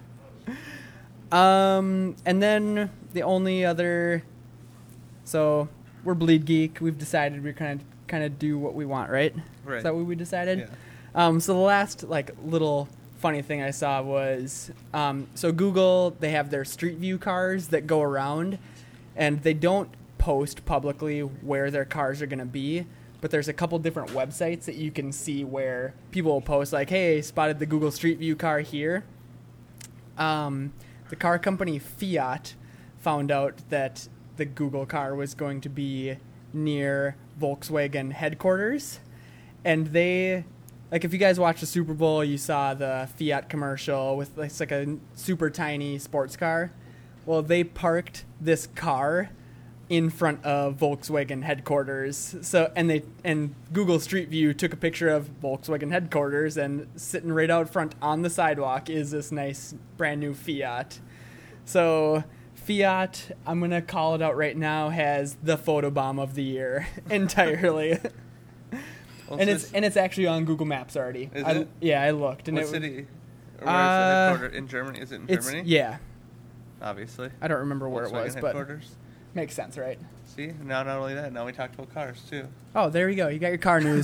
And then the only other, so we're Bleed Geek. We've decided we're kind of do what we want, right? Right. Is that what we decided? Yeah. So the last little funny thing I saw was, so Google, they have their Street View cars that go around, and they don't post publicly where their cars are going to be. But there's a couple different websites that you can see where people will post like, hey, spotted the Google Street View car here. The car company Fiat found out that the Google car was going to be near Volkswagen headquarters. And they, if you guys watched the Super Bowl, you saw the Fiat commercial with it's like a super tiny sports car. Well, they parked this car in front of Volkswagen headquarters. So and Google Street View took a picture of Volkswagen headquarters, and sitting right out front on the sidewalk is this nice brand new Fiat. So Fiat, I'm going to call it out right now, has the photobomb of the year entirely. Well, and it's actually on Google Maps already. Is it? Yeah, I looked. And What it was, city? Or where is the headquarters? In Germany? Is it in it's Germany? yeah. Obviously. I don't remember where it Volkswagen was, but headquarters. makes sense, right? See, now not only that, now we talked about cars too. Oh, there you go. You got your car news.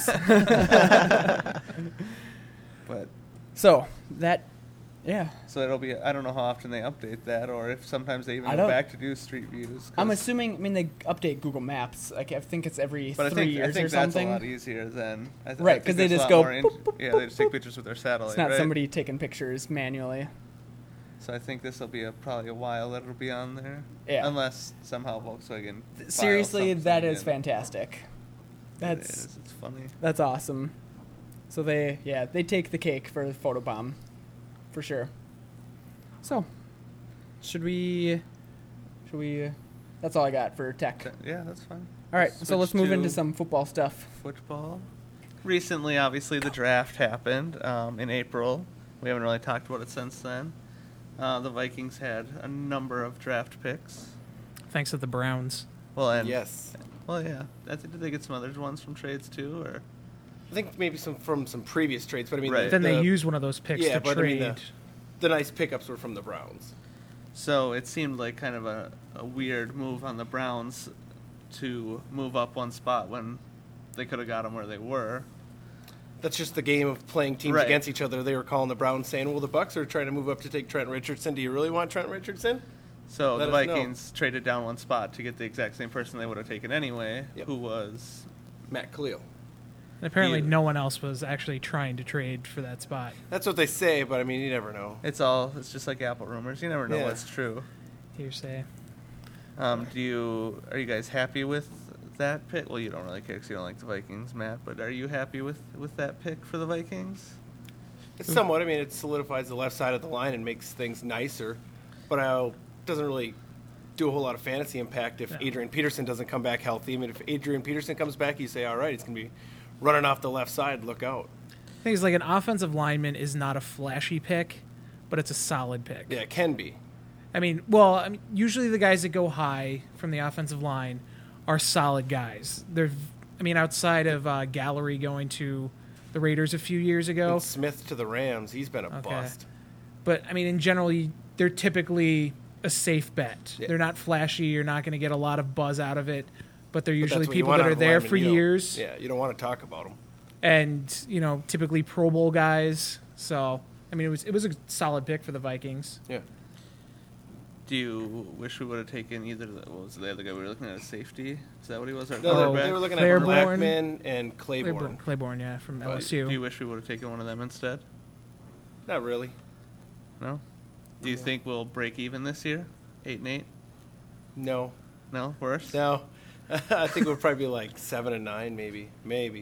But So that, yeah. so it'll be. I don't know how often they update that, or if sometimes they even I go don't- back to do street views. 'Cause- I'm assuming. I mean, they update Google Maps. Like I think it's every But 3 I years think or that's something. a lot easier than Right, 'cause they just go boop, boop, yeah, boop, they just take boop. pictures with their satellite. It's not right? somebody taking pictures manually. So I think this will be probably a while that it'll be on there. Yeah. Unless somehow Volkswagen. files Seriously, something that is in. fantastic. It That's is. It's funny. that's awesome. So they take the cake for the photobomb, for sure. So, should we? That's all I got for tech. Yeah, that's fine. All right, so let's Switch move to into some football stuff. football. Recently, obviously, the draft happened in April. We haven't really talked about it since then. The Vikings had a number of draft picks. thanks to the Browns. Well, and Yes. well, yeah. Did they get some other ones from trades too, or? I think maybe from some previous trades, but I mean, Right. Then they used one of those picks to but trade. I mean, the nice pickups were from the Browns. So it seemed like kind of a weird move on the Browns to move up one spot when they could have got them where they were. That's just the game of playing teams Right. against each other. They were calling the Browns saying, well, the Bucks are trying to move up to take Trent Richardson. Do you really want Trent Richardson? So Let the us know. Vikings traded down one spot to get the exact same person they would have taken anyway, Yep. who was Matt Khalil. And apparently, You- no one else was actually trying to trade for that spot. That's what they say, but I mean, you never know. it's just like Apple rumors. You never know Yeah. what's true. Hearsay. Are you guys happy with that pick? Well, you don't really care because you don't like the Vikings, Matt. But are you happy with that pick for the Vikings? It's somewhat. I mean, it solidifies the left side of the line and makes things nicer, but it doesn't really do a whole lot of fantasy impact if No. Adrian Peterson doesn't come back healthy. I mean, if Adrian Peterson comes back, you say, all right, he's going to be running off the left side. Look out. I think it's like an offensive lineman is not a flashy pick, but it's a solid pick. Yeah, it can be. I mean, usually the guys that go high from the offensive line are solid guys. Outside of Gallery going to the Raiders a few years ago, And Smith to the Rams, he's been a Okay. bust. but I mean, in general, they're typically a safe bet. Yeah. They're not flashy. You're not going to get a lot of buzz out of it, but they're But usually that's what you people want that out are of there linemen. for You don't- years, Yeah, you don't want to talk about them. and typically Pro Bowl guys. So I mean, it was a solid pick for the Vikings. Yeah. Do you wish we would have taken either? What was the other guy we were looking at? A safety? Is that what he was? Our No, quarterback? they were looking Claiborne. at Blackman and Claiborne. Claiborne, yeah, from But LSU. Do you wish we would have taken one of them instead? Not really. No. Do you think we'll break even this year? 8-8? No. No, worse. No. I think it would probably be like 7-9, maybe. Maybe.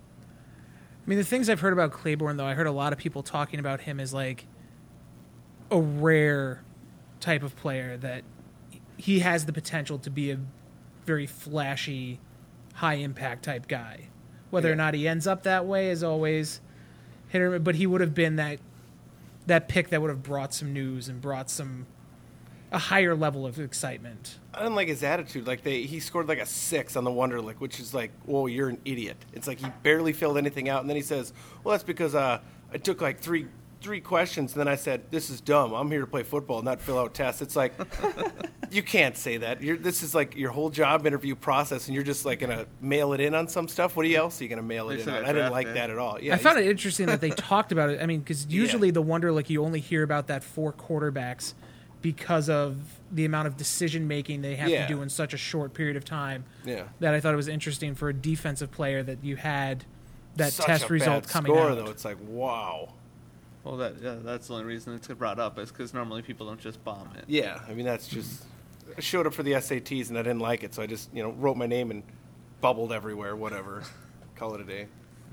I mean, the things I've heard about Claiborne, though, I heard a lot of people talking about him as like a rare type of player that he has the potential to be a very flashy, high impact type guy. Whether or Yeah. not he ends up that way is always hit or, but he would have been that pick that would have brought some news and brought a higher level of excitement. I didn't like his attitude. Like he scored like a 6 on the Wonderlic, which is like, whoa, you're an idiot. It's like he barely filled anything out, and then he says, well, that's because I took like three questions, and then I said, this is dumb. I'm here to play football, not fill out tests. It's like, you can't say that. This is like your whole job interview process, and you're just like going to mail it in on some stuff. What else are you going to mail it They in said on? that I didn't draft like day. that at all. Yeah, I found it interesting that they talked about it. I mean, because usually the Wonderlic, you only hear about that 4 quarterbacks because of the amount of decision making they have Yeah. to do in such a short period of time. Yeah. That I thought it was interesting for a defensive player that you had that Such test a result bad coming score, out. though. It's like, wow. Well, that's the only reason it's brought up is because normally people don't just bomb it. Yeah, I mean, that's just... I showed up for the SATs, and I didn't like it, so I just, wrote my name and bubbled everywhere, whatever. Call it a day.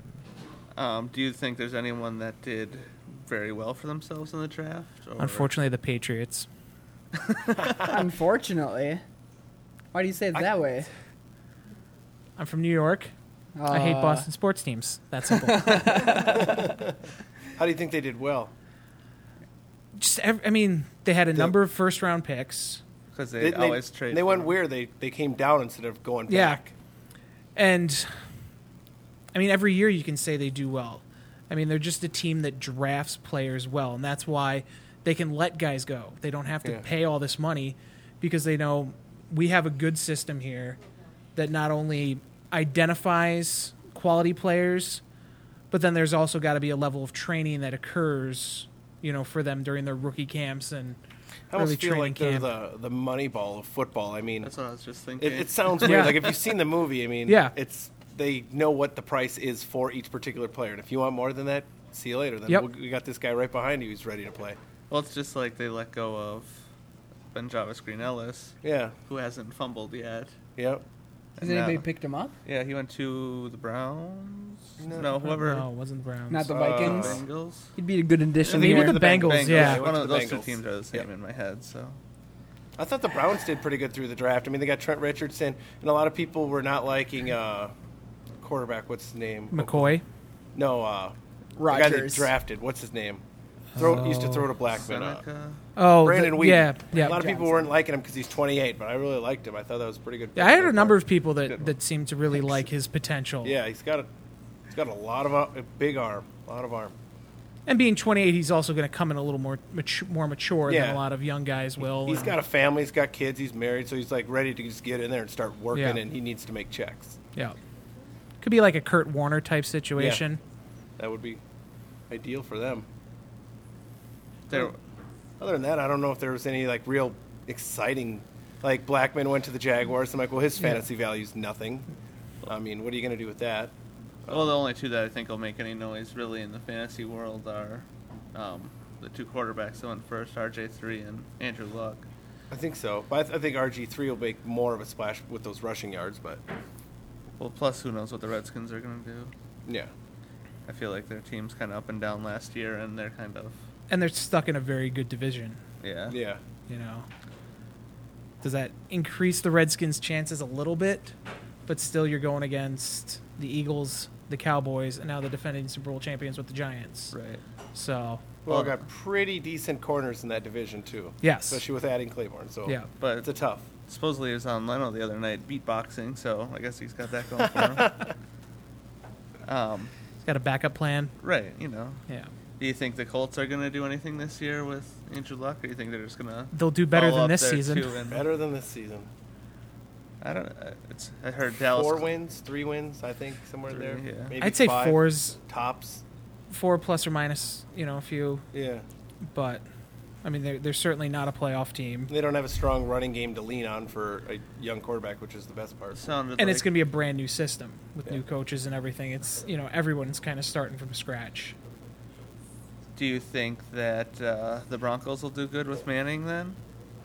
Do you think there's anyone that did very well for themselves in the draft? Or? Unfortunately, the Patriots. Unfortunately. Why do you say it that way? I'm from New York. I hate Boston sports teams. That's simple. How do you think they did well? They had a number of first-round picks. Because they always trade. They went for- weird. They came down instead of going Yeah. back. And, every year you can say they do well. They're just a team that drafts players well, and that's why they can let guys go. They don't have to Yeah. pay all this money because they know we have a good system here that not only identifies quality players, but then there's also got to be a level of training that occurs, for them during their rookie camps and I early almost feel training like they're camp. the money ball of football. I mean, That's what I was just thinking. it sounds weird. Yeah. Like if you've seen the movie, Yeah. they know what the price is for each particular player. And if you want more than that, see you later. Then Yep. we got this guy right behind you who's ready to play. Well, it's just like they let go of Benjamin Green Ellis, Yeah. who hasn't fumbled yet. Yep. Has And anybody now- picked him up? Yeah, he went to the Browns. No. No, whoever. No, it wasn't the Browns. Not the Vikings? Bengals. He'd be a good addition He here. went to the Bengals, yeah. He went One to of the those two Bengals. teams are the same Yep. in my head. So I thought the Browns did pretty good through the draft. They got Trent Richardson, and a lot of people were not liking quarterback. What's his name? McCoy. No, the guy they Rodgers. drafted. What's his name? Used to throw to Blackman. Seneca. Oh, Brandon Wheaton. yeah, yeah. A lot of people weren't liking him because he's 28, but I really liked him. I thought that was pretty good. Yeah, I heard a number of people Good one. that seem to really like his potential. Yeah, he's got a lot of a big arm, a lot of arm. And being 28, he's also going to come in a little more mature than Yeah. a lot of young guys will. He's got a family, he's got kids, he's married, so he's like ready to just get in there and start working, Yeah. and he needs to make checks. Yeah. Could be like a Kurt Warner type situation. That would be ideal for them. There, Other than that, I don't know if there was any like real exciting. Like Blackman went to the Jaguars. I'm like, well, his fantasy value's nothing. I mean, what are you going to do with that? well, the only two that I think will make any noise really in the fantasy world are the two quarterbacks that went first, RJ3 and Andrew Luck. I think so, but I think RG3 will make more of a splash with those rushing yards. But Well, plus who knows what the Redskins are going to do. yeah, I feel like their team's kind of up and down last year, and they're kind of, And they're stuck in a very good division, yeah. yeah. you know. Does that increase the Redskins' chances a little bit? But still, you're going against the Eagles, the Cowboys, and now the defending Super Bowl champions with the Giants. Right. So, Well, I got pretty decent corners in that division too. Yes. especially with adding Claiborne. So yeah. But it's a tough. supposedly he was on Leno the other night beatboxing, so I guess he's got that going for him. Got a backup plan. Right, you know. Yeah. Do you think the Colts are going to do anything this year with Andrew Luck, or do you think they're just going to They'll do better than this season. Better than this season. I don't. I heard Dallas 4 wins, 3 wins, I think, somewhere there. Three, yeah. Maybe I'd say 5 four's tops. 4 plus or minus, a few. Yeah, But, I mean, they're certainly not a playoff team. they don't have a strong running game to lean on for a young quarterback, which is the best part. sounded And like, it's going to be a brand new system with Yeah. new coaches and everything. It's, everyone's kind of starting from scratch. Do you think that the Broncos will do good with Manning then?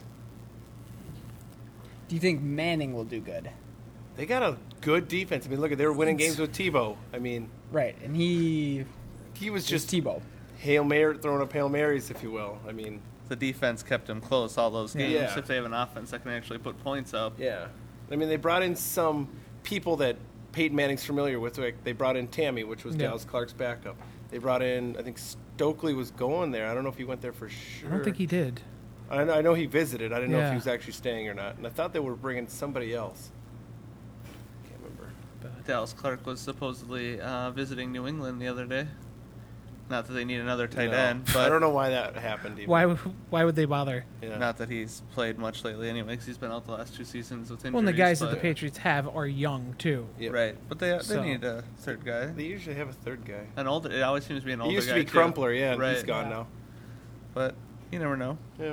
Do you think Manning will do good? They got a good defense. I mean, look, they were winning games with Tebow. I mean, Right, and he was just just Tebow. throwing up Hail Marys, if you will. I mean, The defense kept him close all those games. Yeah. If they have an offense that can actually put points up, yeah. I mean, they brought in some people that Peyton Manning's familiar with. Like, they brought in Tammy, which was Yeah. Dallas Clark's backup. They brought in, I think Stokely was going there. I don't know if he went there for sure. I don't think he did. I know he visited. I didn't know if Yeah. he was actually staying or not. And I thought they were bringing somebody else. Can't remember. Dallas Clark was supposedly visiting New England the other day. Not that they need another tight No. end, but I don't know why that happened. Even. Why would they bother? Yeah. not that he's played much lately anyway, 'cause he's been out the last 2 seasons with injuries. Well, and the guys that the but- Patriots have are young, too. Yep. Right, but they So- need a third guy. They usually have a third guy. An older. It always seems to be an older He used to guy be too. Crumpler, yeah, and right. he's gone now. But you never know. Yeah.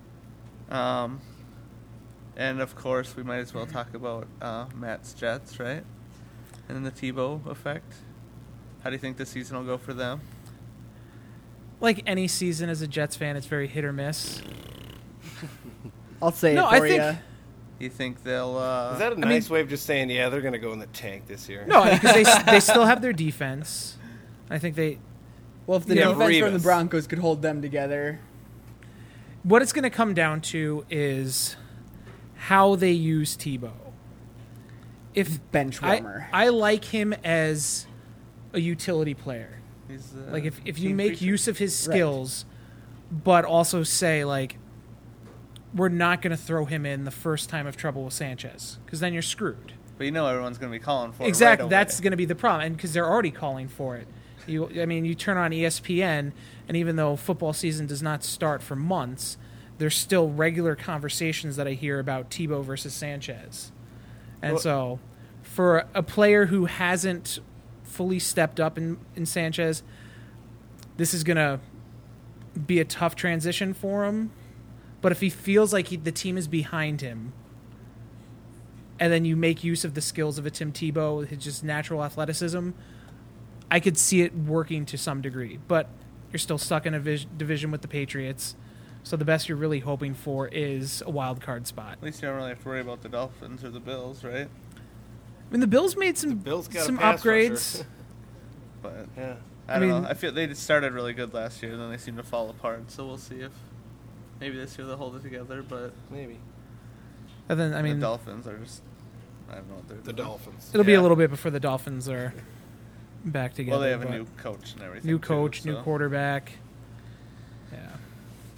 And of course, we might as well talk about Matt's Jets, right? And then the Tebow effect. How do you think the season will go for them? Like any season as a Jets fan, it's very hit or miss. I'll say No, it I for think- you. You think they'll? Is that a nice way of just saying, yeah, they're going to go in the tank this year? No, because they still have their defense. I think they. Well, if the Yeah, defense from the Revis. Broncos could hold them together, What it's going to come down to how they use Tebow. If bench warmer. I like him as a utility player. He's, Like if you team make creature? use of his Right. skills, but also say like, we're not going to throw him in the first time of trouble with Sanchez because then you're screwed. But everyone's going to be calling for Exactly, it. Right that's away. going to be the problem, and because they're already calling for it. You turn on ESPN, and even though football season does not start for months, there's still regular conversations that I hear about Tebow versus Sanchez. And Well- so, for a player who hasn't fully stepped up in Sanchez, this is going to be a tough transition for him. But if he feels like the team is behind him, and then you make use of the skills of a Tim Tebow, his just natural athleticism, I could see it working to some degree. But you're still stuck in a division with the Patriots, so the best you're really hoping for is a wild card spot. At least you don't really have to worry about the Dolphins or the Bills, right? I mean, the Bills made some Bills got a some pass upgrades. rusher. But Yeah. I don't mean- know. I feel they started really good last year, then they seem to fall apart. So we'll see if maybe this year they'll hold it together. But Maybe. And then, I the mean, Dolphins are just I don't know what they're The doing. Dolphins. it'll be a Yeah. little bit before the Dolphins are back together. Well, they have a but new coach and everything. new too, coach, new so- quarterback.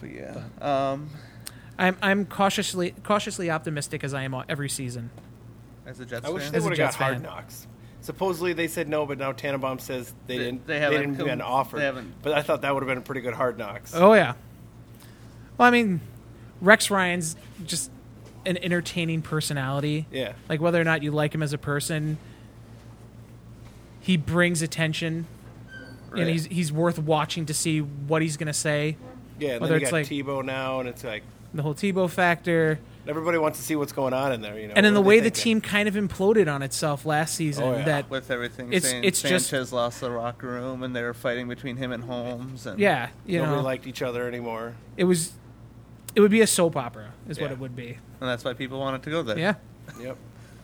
But yeah, I'm cautiously optimistic as I am every season. as a Jets I wish fan, they As a would have got Jets Hard fan. Knocks. Supposedly they said no, but now Tannenbaum says they didn't. they They haven't didn't come- get an offer. they haven't- But I thought that would have been a pretty good Hard Knocks. Oh yeah. Well, I mean, Rex Ryan's just an entertaining personality. Yeah. Like whether or not you like him as a person, he brings attention, Right. and he's worth watching to see what he's gonna say. Yeah, and Whether then you it's got like- Tebow now, and it's like The whole Tebow factor, everybody wants to see what's going on in there. You know, and then what the are way they the thinking? team kind of imploded on itself last season. Oh, yeah. That with everything, it's just- Sanchez lost the locker room, and they were fighting between him and Holmes. And yeah, you Nobody know, liked each other anymore. it would be a soap opera, is what Yeah. it would be. and that's why people wanted to go there. Yeah. Yep.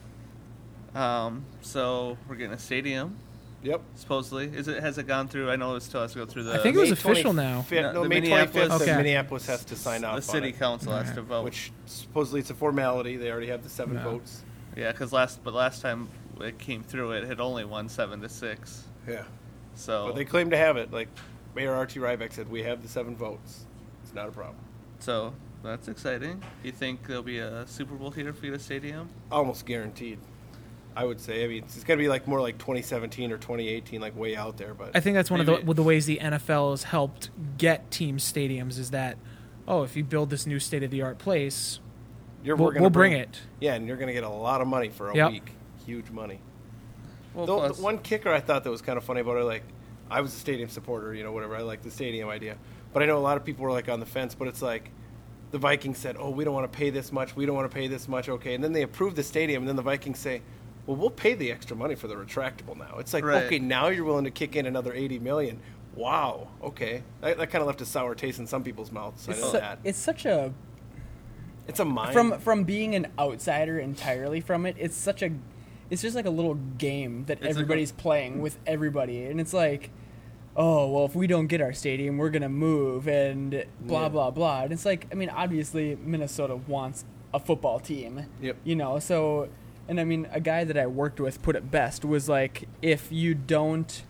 So we're getting a stadium. Yep. Supposedly, has it gone through? I know it still has to go through the. I think it was May official now. 25th No, No, the May Minneapolis- 25th, Okay. Minneapolis has to sign off the city on it, council has to vote. which supposedly it's a formality. They already have the 7 No. votes. Yeah, because last time it came through, it had only won 7-6. Yeah. So But they claim to have it. Like Mayor Archie Ryback said, we have the 7 votes. It's not a problem. so that's exciting. You think there'll be a Super Bowl here for you, a stadium? Almost guaranteed. I would say. I mean, it's got to be like more like 2017 or 2018, like way out there. But I think that's one Maybe- of the ways the NFL has helped get team stadiums is that, if you build this new state of the art place, we're we'll gonna bring it. Yeah, and you're going to get a lot of money for a Yep. week. Huge money. Well, The plus, one kicker I thought that was kind of funny about it, like, I was a stadium supporter, whatever. I like the stadium idea. But I know a lot of people were, like, on the fence. But it's like the Vikings said, oh, we don't want to pay this much. We don't want to pay this much. Okay. And then they approved the stadium. And then the Vikings say, well, we'll pay the extra money for the retractable now. It's like, Right. okay, now you're willing to kick in another $80 million. Wow. Okay. That kind of left a sour taste in some people's mouths. I know that. It's such a It's a mind. from being an outsider entirely from it. It's just like a little game that It's everybody's playing with everybody, and it's like, oh well, if we don't get our stadium, we're gonna move and blah Yeah. blah blah. And it's like, I mean, obviously Minnesota wants a football team. Yep. So, and I mean, a guy that I worked with put it best, was like, if you don't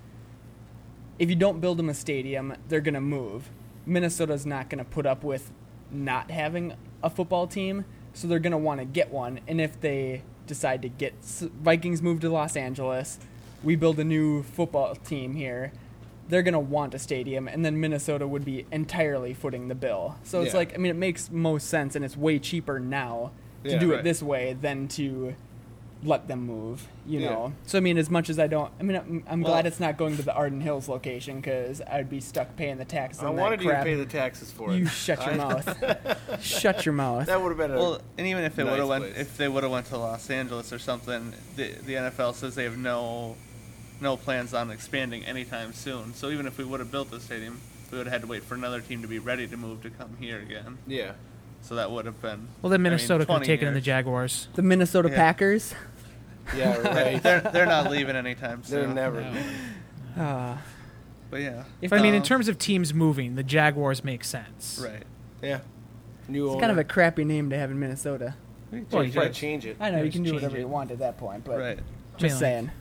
build them a stadium, they're gonna move. Minnesota's not gonna put up with not having a football team, so they're gonna want to get one. And if they decide to get Vikings move to Los Angeles, we build a new football team here, they're gonna want a stadium, and then Minnesota would be entirely footing the bill. So it's Yeah. like, I mean, it makes most sense, and it's way cheaper now to Yeah, do right. it this way than to let them move, Yeah. know. So I mean, as much as I'm Well- glad it's not going to the Arden Hills location, because I'd be stuck paying the taxes. I on wanted that you to crap. pay the taxes for it. You shut your mouth. Shut your mouth. That would have been a. well, and even if they nice would have went, place. if they would have went to Los Angeles or something, the NFL says they have no plans on expanding anytime soon. So even if we would have built the stadium, we would have had to wait for another team to be ready to move to come here again. yeah. So that would have been. Well, then Minnesota could have 20 taken in the years. Jaguars. The Minnesota Yeah. Packers. Yeah, right. They're not leaving anytime They're soon. never. No. But yeah, If But I mean, in Um, terms of teams moving, the Jaguars make sense. right. Yeah. New It's owner. kind of a crappy name to have in Minnesota. Well, You gotta change it. I know Yeah, you can do change whatever it. you want at that point, but Right. just Mainly. saying,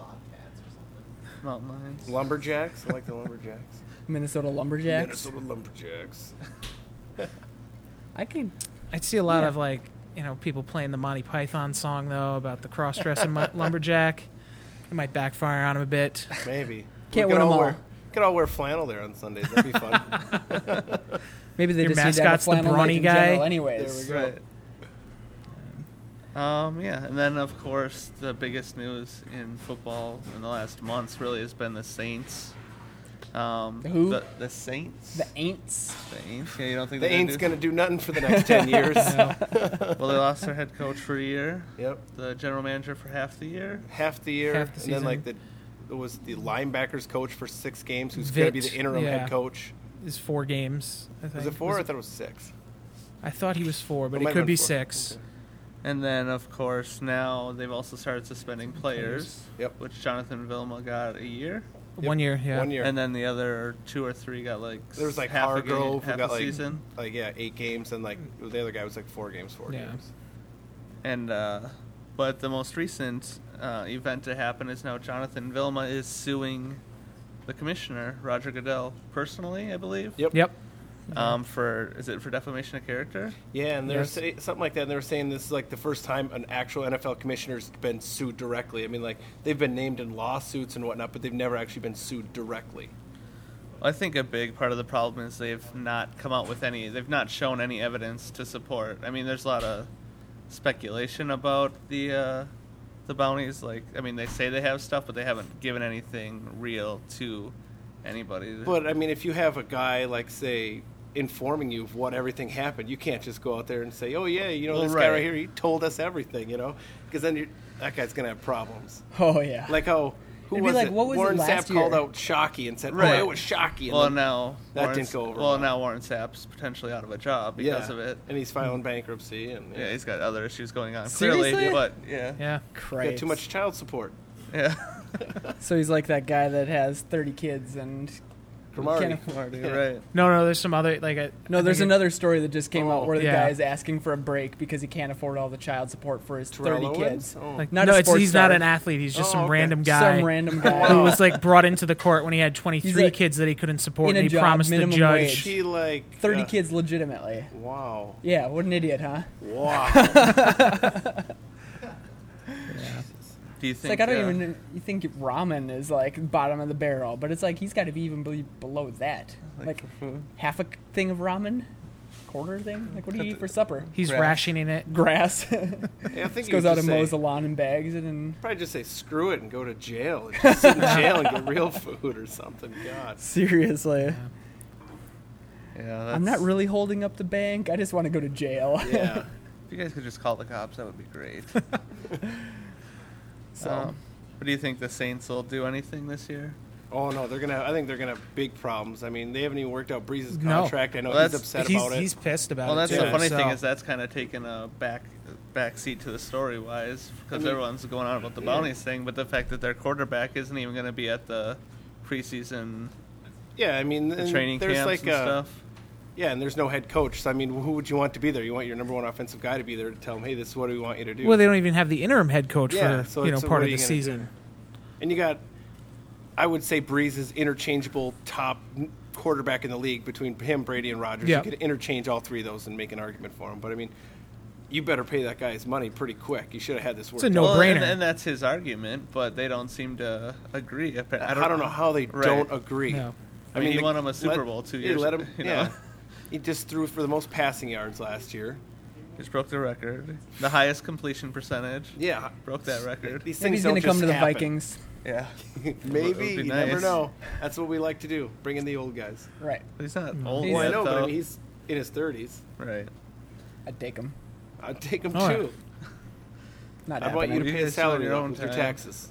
Mountain Lions. Lumberjacks. I like the Lumberjacks. Minnesota Lumberjacks. Minnesota Lumberjacks. I can. I'd see a lot Yeah. of people playing the Monty Python song though about the cross-dressing lumberjack. It might backfire on him a bit. Maybe. Can't We win could 'em all all. wear- could all wear flannel there on Sundays. That'd be fun. Maybe they Your just need to have a mascot's the flannel night brawny in guy. general anyways. There we go. Right. Yeah, and then of course the biggest news in football in the last months really has been the Saints. Who? The Saints. The Aints. The Aints. Yeah, you don't think The they're Aints do- gonna do nothing for the next 10 years. Well, they lost their head coach for a year. Yep. The general manager for half the year. Half the year, Half the and season. then like it was the linebackers coach for 6 games, who's gonna be Vitt, the interim yeah. head coach. Is 4 games. I think. Was it 4? I thought it was 6. I thought he was 4, but It it might have could been be 4. 6. Okay. And then, of course, now they've also started suspending players. Yep. Which Jonathan Vilma got a year. Yep. 1 year, yeah. 1 year. And then the other 2 or 3 got There was like half a Hargrove game, who half got a like season. 8 games, and like the other guy was like 4 games, 4 Yeah. games. And but the most recent event to happen is now Jonathan Vilma is suing the commissioner, Roger Goodell, personally, I believe. Yep. Yep. is it for defamation of character? Yeah, and there's Yes. something like that. And they were saying this is like the first time an actual NFL commissioner's been sued directly. I mean, like they've been named in lawsuits and whatnot, but they've never actually been sued directly. I think a big part of the problem is they've not come out with they've not shown any evidence to support. I mean, there's a lot of speculation about the bounties. Like, I mean, they say they have stuff, but they haven't given anything real to anybody. But I mean, if you have a guy like, say, informing you of what everything happened, you can't just go out there and say, "Oh yeah, Well, this guy right. right here, he told us everything," because then that guy's gonna have problems. Oh yeah. Like how who It'd be was like, it? what was it Warren last Sapp called year? out Shockey and said, Right. "Oh, it was Shockey." And Well, then now that Warren- didn't go over Well, well. now Warren Sapp's potentially out of a job because of it. and he's filing bankruptcy, and Yeah, he's got other issues going on. Seriously? Clearly, but yeah, Yeah. got Christ. too much child support. yeah. So he's like that guy that has 30 kids and Cromartie. can't afford- Yeah. Right. No, there's some other No, there's another story that just came out where the Yeah. guy is asking for a break because he can't afford all the child support for his Terrell 30 Owens? kids. Oh. Like, Not no, a sports he's not star. an athlete. He's just Oh, some okay. random guy Some random guy. who was like brought into the court when he had 23 like, kids that he couldn't support, in a and he job, promised the minimum judge. wage. She like 30 kids legitimately. Wow. Yeah, what an idiot, huh? Wow. Do you It's think? like, I don't even. You think ramen is like bottom of the barrel, but it's like he's got to be even below that. Like half a thing of ramen? Quarter thing? Like, what do you eat for supper? He's Grass. rationing it. Grass. Yeah, I think Just you goes would out just and mows say- the lawn and bags it and. Probably just say screw it and go to jail. And just sit in jail and get real food or something. God. Seriously. Yeah, that's, I'm not really holding up the bank. I just want to go to jail. Yeah. If you guys could just call the cops, that would be great. So. But do you think the Saints will do anything this year? Oh no, I think they're gonna have big problems. I mean, they haven't even worked out Breeze's No. contract. I know Well, he's that's- upset He's, about it. he's pissed about Well, it. that's too, the funny so- thing is that's kind of taken a back seat to the story wise because I mean- everyone's going on about the bounties thing, but the fact that their quarterback isn't even going to be at the preseason Yeah, I mean, the and training there's camps like and a, stuff. Yeah, and there's no head coach. So I mean, who would you want to be there? You want your number one offensive guy to be there to tell him, hey, this is what we want you to do. Well, they don't even have the interim head coach Yeah, for so part what of are the you gonna season. do? And you got, I would say, Breeze is interchangeable top quarterback in the league between him, Brady, and Rodgers. Yep. You could interchange all three of those and make an argument for him. But I mean, you better pay that guy his money pretty quick. You should have had this worked a out. no- Well, No-brainer. and that's his argument, but they don't seem to agree. I don't know how they Right. don't agree. No. I mean, he they won him a Super let- Bowl 2 yeah, years let him, ago, you yeah. know? He just threw for the most passing yards last year. Just broke the record. The highest completion percentage. Yeah. Broke that record. These Maybe things he's going don't to come just to the happen. Vikings. Yeah. Maybe. Would be You never nice. know. That's what we like to do. Bring in the old guys. Right. But he's not old He's- Well, I yet, know, but I though. mean, he's in his 30s. Right. I'd take him. I'd take him Oh, yeah. too. Not I want you to happening. You pay his guys do it on salary your though, own with your time. taxes.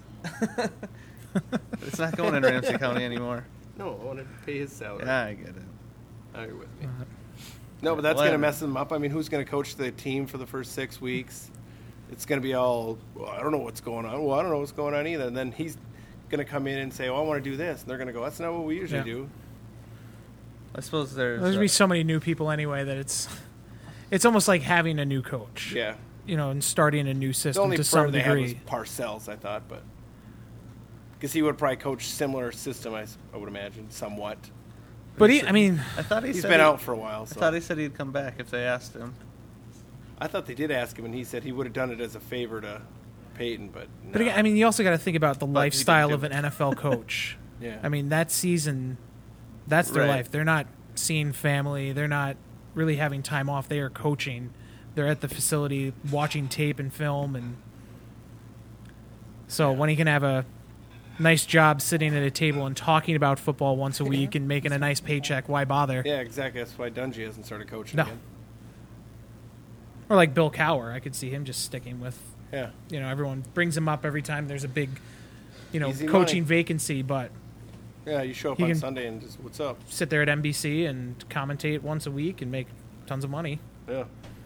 It's not going in Ramsey County anymore. No, I want to pay his salary. Yeah, I get it. Now you're with me. No, but that's Well, going to mess them up. I mean, who's going to coach the team for the first 6 weeks? It's going to be all, well, I don't know what's going on. Well, I don't know what's going on either. And then he's going to come in and say, oh, I want to do this. And they're going to go, that's not what we usually Yeah. do. I suppose there's. There's gonna be so many new people anyway that it's almost like having a new coach. Yeah. You know, and starting a new The system only to firm some they had was degree. Parcells, I thought, but because he would probably coach similar system, I would imagine, somewhat. But I mean, I thought he He's said been he- out for a while, I so thought he said he'd come back if they asked him. I thought they did ask him, and he said he would have done it as a favor to Peyton, but but again, I mean, you also got to think about the But he lifestyle didn't of do an NFL coach. yeah. I mean, that season, that's their Right. life. They're not seeing family. They're not really having time off. They are coaching. They're at the facility watching tape and film, and so when he can have a nice job sitting at a table and talking about football once a week and making a nice paycheck, why bother? Yeah, exactly. That's why Dungy hasn't started coaching No. again. Or like Bill Cowher, I could see him just sticking with. Yeah. Everyone brings him up every time there's a big, Easy coaching money. vacancy, but Yeah, you show up He on can- Sunday and just, what's up? sit there at NBC and commentate once a week and make tons of money. Yeah.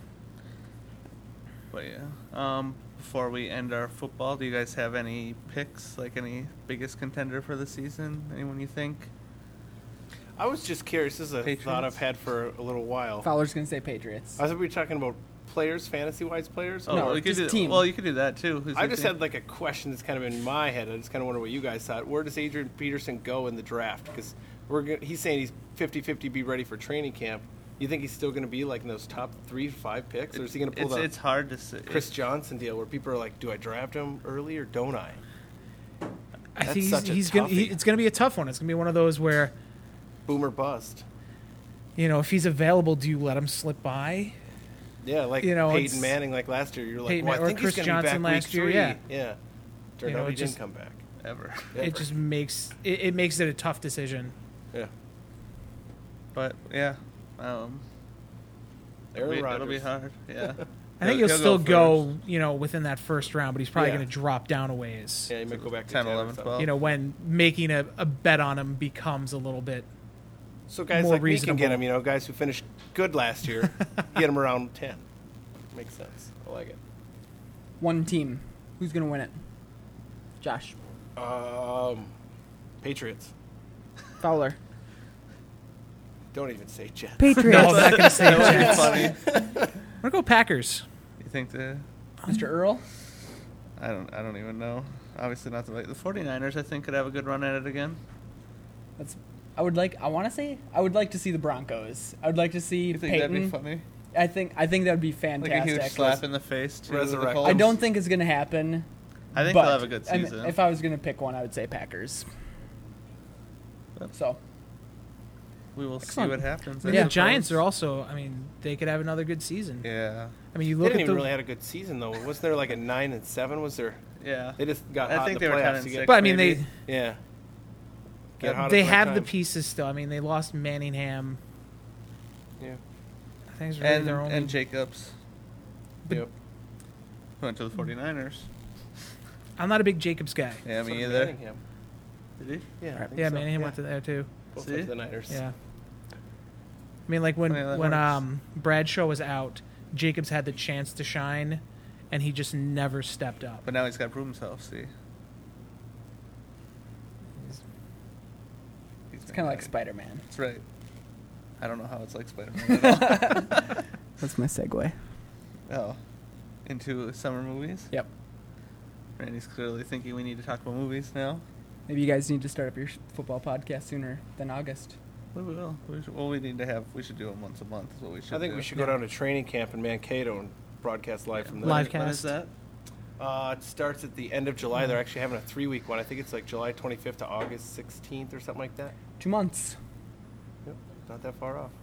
But yeah. Before we end our football, do you guys have any picks? Like any biggest contender for the season? Anyone you think? I was just curious. This is a Patriots? thought I've had for a little while. Fowler's going to say Patriots. I thought we were talking about players, fantasy-wise players. No, you could just do, team. Well, you could do that too. Who's I your just team? had like a question that's kind of in my head. I just kind of wonder what you guys thought. Where does Adrian Peterson go in the draft? Because He's saying he's 50-50 be ready for training camp. You think he's still going to be like in those top 3-5 picks, or is he going to pull It's hard to say. Chris Johnson deal where people are like, do I draft him early or don't I? I That's think such a he's gonna. toughie. It's gonna be a tough one. It's gonna be one of those where, Boom or bust. if he's available, do you let him slip by? Yeah, like it's Peyton Manning, like last year. You're like, Peyton well, I or think Chris he's going to be Johnson back last week year, 3. yeah. Yeah. Turned out it he just- didn't come back. Ever. It just makes it makes it a tough decision. Yeah. But yeah, Aaron it'll be Rodgers. hard. Yeah. I think he'll still first. go, within that first round, but he's probably Yeah. going to drop down a ways. Yeah, he might go back to 10, 10 or 11, something. 12. When making a bet on him becomes a little bit. So guys more like me can get reasonable. him, guys who finished good last year, get him around 10. Makes sense. I like it. One team. Who's going to win it? Josh. Patriots. Fowler. Don't even say Jets. Patriots. No, I'm not going to say That would be Jets. funny. I'm going to go Packers. You think Mr. Earl. I don't even know. Obviously not the 49ers. I think could have a good run at it again. I would like to see the Broncos. I would like to see You think Peyton. that'd be funny? I think that would be Like fantastic. a huge slap in the face to the Resurrect. Colts. I don't think it's going to happen. I think but they'll have a good season. If I was going to pick one, I would say Packers. So, We will see Excellent. what happens. I mean, the Giants are also. They could have another good season. Yeah. You They look didn't at even the. really have a good season though. Wasn't there like a 9-7? Was there? Yeah. They just got I hot think in they the were 10 playoffs and again. 6. But maybe. Yeah. Get hot at they the right have the time. pieces still. They lost Manningham. Yeah. I think it's really their only. And Jacobs Yep. went to the 49ers. I'm not a big Jacobs guy. Yeah, So me did either. Manningham. Did he? Yeah. I think Yeah, so. Manningham Yeah. went to there too. Both See? went to the Niners. Yeah. Like when Yeah, that when works. Bradshaw was out, Jacobs had the chance to shine, and he just never stepped up. But now he's got to prove himself, see? it's kind of like Spider-Man. That's right. I don't know how it's like Spider-Man at all. That's my segue. Oh. Into summer movies? Yep. Randy's clearly thinking we need to talk about movies now. Maybe you guys need to start up your football podcast sooner than August. We will. We should do them once a month is what we should I think do. we should go down to training camp in Mankato and broadcast live from there. Live When cast. is that? It starts at the end of July. They're actually having a 3-week one. I think it's like July 25th to August 16th or something like that. 2 months. Yep, not that far off.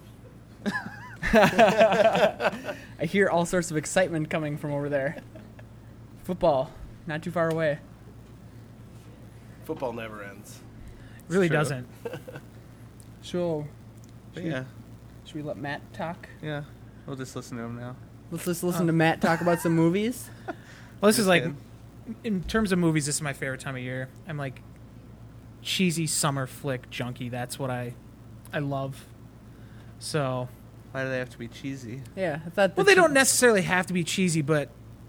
I hear all sorts of excitement coming from over there. Football, not too far away. Football never ends. Really true. doesn't. So, But yeah. should we let Matt talk? Yeah. We'll just listen to him now. Let's just listen to Matt talk about some movies. Well, this is Just like, kidding. in terms of movies, this is my favorite time of year. I'm like cheesy summer flick junkie. That's what I love. So, Why do they have to be cheesy? Yeah, I thought. well, they don't necessarily have to be cheesy, but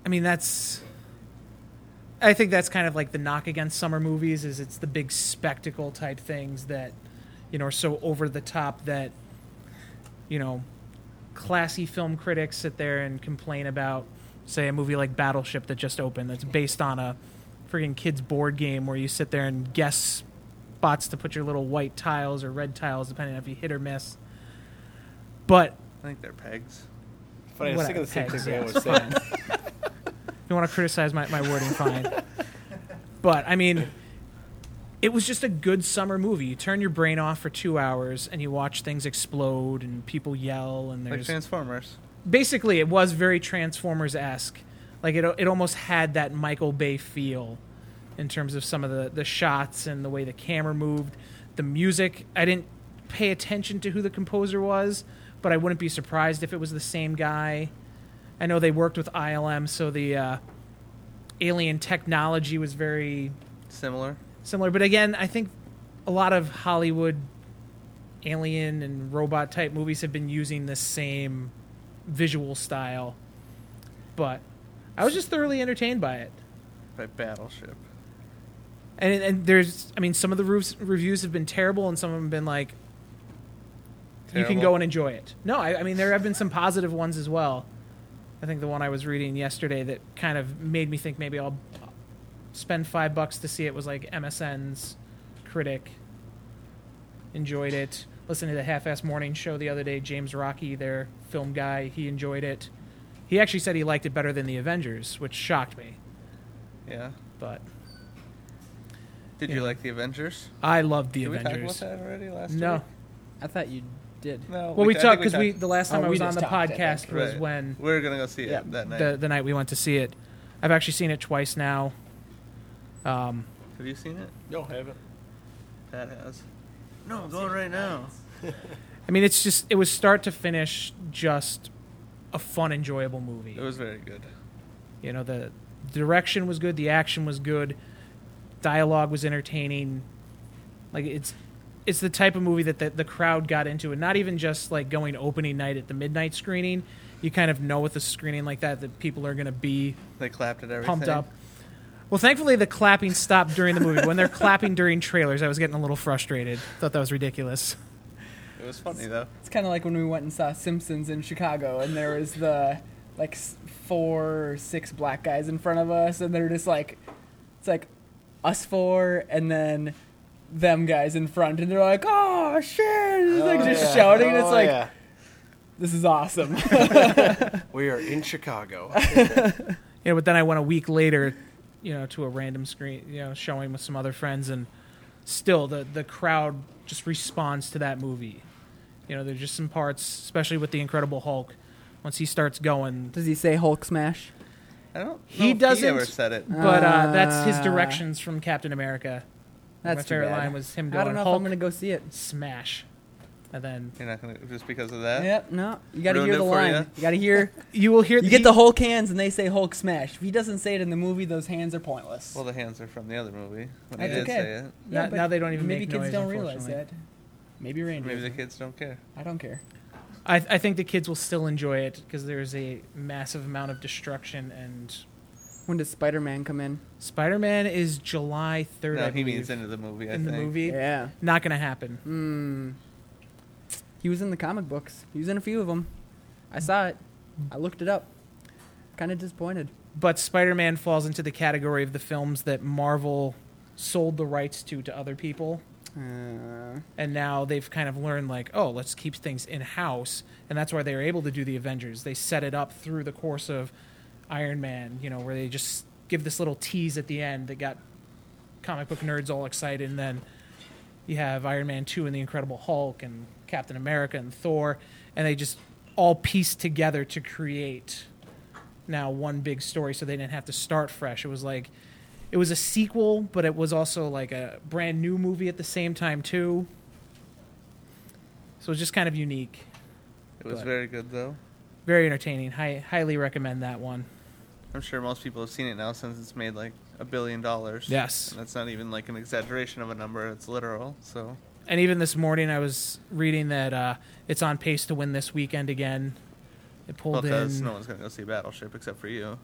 I think that's kind of like the knock against summer movies is it's the big spectacle type things that, are so over the top that, classy film critics sit there and complain about, say, a movie like Battleship that just opened that's based on a friggin' kids board game where you sit there and guess spots to put your little white tiles or red tiles depending on if you hit or miss. But I think they're pegs. Funny, I was Whatever, thinking the same pegs, thing yeah, Dan it's was saying. if you want to criticize my wording, fine. But, it was just a good summer movie. You turn your brain off for 2 hours and you watch things explode and people yell and Like there's... Transformers. Basically, it was very Transformers-esque. Like, it almost had that Michael Bay feel in terms of some of the shots and the way the camera moved. The music, I didn't pay attention to who the composer was, but I wouldn't be surprised if it was the same guy. I know they worked with ILM, so the alien technology was very Similar. similar. But again, I think a lot of Hollywood alien and robot type movies have been using the same visual style. But I was just thoroughly entertained by it. By Battleship. And there's, some of the reviews have been terrible, and some of them have been like, you can Terrible? go and enjoy it. No, there have been some positive ones as well. I think the one I was reading yesterday that kind of made me think maybe I'll spend $5 to see it was like MSN's critic. enjoyed it. Listened to the Half-Ass Morning Show the other day. James Rocky, their film guy, he enjoyed it. He actually said he liked it better than the Avengers, which shocked me. Yeah. But Did you like the Avengers? I loved the Did Avengers. we talk about that already last No. week? I thought you did. No. Well, we I talked think because the last time Oh, I we was on just the talked, I podcast think. was Right. when We were gonna go see Yeah. it that night. the night we went to see it. I've actually seen it twice now. Have you seen it? No, I haven't. Pat has. No, I'm going right now. I mean, it was start to finish just a fun, enjoyable movie. It was very good. You know, the direction was good, the action was good, dialogue was entertaining. Like it's the type of movie that the crowd got into, and not even just like going opening night at the midnight screening. You kind of know with a screening like that people are going to be They clapped at everything. pumped up. Well, thankfully the clapping stopped during the movie. When they're clapping during trailers, I was getting a little frustrated. Thought that was ridiculous. It was funny though. It's kind of like when we went and saw Simpsons in Chicago, and there was the 4 or 6 black guys in front of us, and they're just like, it's like us 4 and then them guys in front, and they're like, oh shit, it's like just shouting, and it's like, yeah. this is awesome. We are in Chicago. Yeah, but then I went a week later, to a random screen, showing with some other friends, and still the crowd just responds to that movie. There's just some parts, especially with the Incredible Hulk, once he starts going. Does he say Hulk smash? I don't. He know if doesn't. He ever said it. But that's his directions from Captain America. That's My too favorite bad. line was him going, I don't know if Hulk, I'm gonna go see it. smash. And then You're not gonna just because of that. Yep, no, you gotta Ruined hear the it for line. ya? You gotta hear. you will hear You get the Hulk hands, and they say Hulk smash. If he doesn't say it in the movie, those hands are pointless. Well, the hands are from the other movie. When he That's did okay. say it. Now- but now they don't even maybe make kids noise, don't realize unfortunately. that. Maybe Randy. Maybe the doesn't. kids don't care. I don't care. I think the kids will still enjoy it because there's a massive amount of destruction, and When does Spider-Man come in? Spider-Man is July 3rd. No, I he believe, means into the movie. I in think. the movie. Yeah. Not gonna happen. He was in the comic books. He was in a few of them. I saw it. I looked it up. Kind of disappointed. But Spider-Man falls into the category of the films that Marvel sold the rights to other people. And now they've kind of learned, like, oh, let's keep things in-house. And that's why they were able to do the Avengers. They set it up through the course of Iron Man, where they just give this little tease at the end that got comic book nerds all excited. And then you have Iron Man 2 and the Incredible Hulk and Captain America and Thor. And they just all pieced together to create now one big story, so they didn't have to start fresh. It was a sequel, but it was also like a brand new movie at the same time too. So it was just kind of unique. It was But- very good though. Very entertaining. Highly recommend that one. I'm sure most people have seen it now since it's made like $1 billion. Yes. And that's not even like an exaggeration of a number. It's literal. So And even this morning I was reading that it's on pace to win this weekend again. It pulled because in. no one's gonna go see Battleship except for you.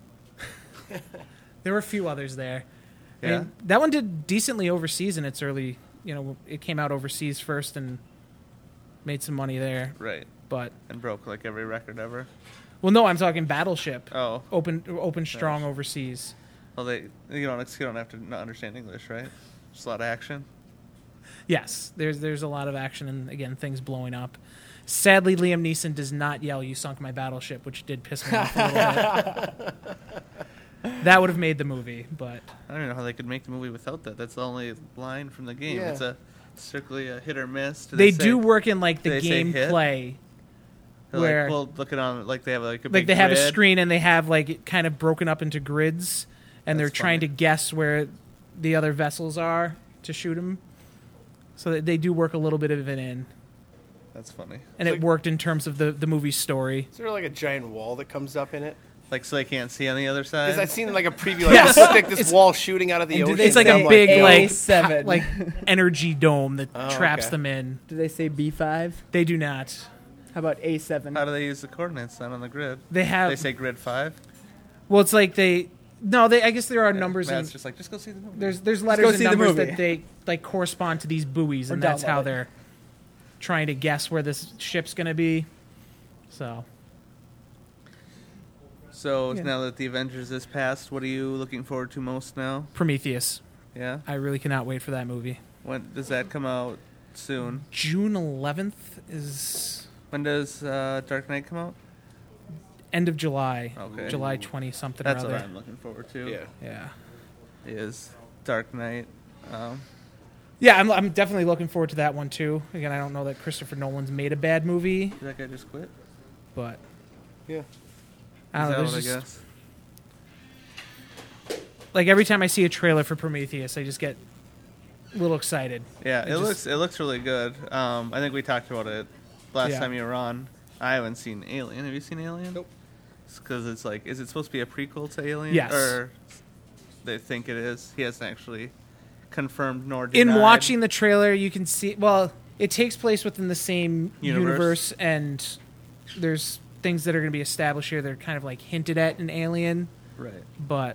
There were a few others there. I Yeah. mean, that one did decently overseas in its early. It came out overseas first and made some money there. Right. But And broke like every record ever. well, no, I'm talking Battleship. Oh. Open strong overseas. Well, you don't have to not understand English, right? Just a lot of action. Yes, there's a lot of action and again things blowing up. Sadly, Liam Neeson does not yell "You sunk my battleship," which did piss me off a little bit. That would have made the movie, but I don't even know how they could make the movie without that. That's the only line from the game. Yeah. It's strictly a hit or miss. they do work in like the do they say hit? gameplay. They're where- like, well, look it on like they have like a Like big they have a grid. screen and they have like it kind of broken up into grids, and they're That's trying funny. to guess where the other vessels are to shoot them. So they do work a little bit of it in, That's funny. and it worked in terms of the movie's story. Is there like a giant wall that comes up in it? Like so they can't see on the other side. Because I've seen like a preview, like stick this wall shooting out of the And do ocean. they It's like say a big A7? like energy dome that Oh, traps okay. them in. Do they say B5? They do not. How about A7? How do they use the coordinates then on the grid? They have. They say grid 5. Well, it's like they. No, they. I guess there are numbers. Matt's in, just like just go see the movie. there's go letters and see the numbers movie. that they like correspond to these buoys, Or and that's download how it. they're trying to guess where this ship's going to be. So So Yeah. now that the Avengers is past, what are you looking forward to most now? Prometheus. Yeah. I really cannot wait for that movie. When does that come out? soon. June 11th is When does Dark Knight come out? end of July. Okay. July 20 something That's or what other. I'm looking forward to. Yeah. Yeah. Is Dark Knight. Yeah, I'm definitely looking forward to that one too. Again, I don't know that Christopher Nolan's made a bad movie, Did that guy just quit? but Yeah. I don't know. Is There's that what I just, guess? like every time I see a trailer for Prometheus, I just get a little excited. Yeah, It it just- looks really good. I think we talked about it last Yeah. time you were on. I haven't seen Alien. Have you seen Alien? Nope. Because it's like, is it supposed to be a prequel to Alien? Yes. Or they think it is. He hasn't actually confirmed nor denied. In watching the trailer, you can see. Well, it takes place within the same Universe. universe, and there's things that are going to be established here that are kind of like hinted at in Alien, Right. but.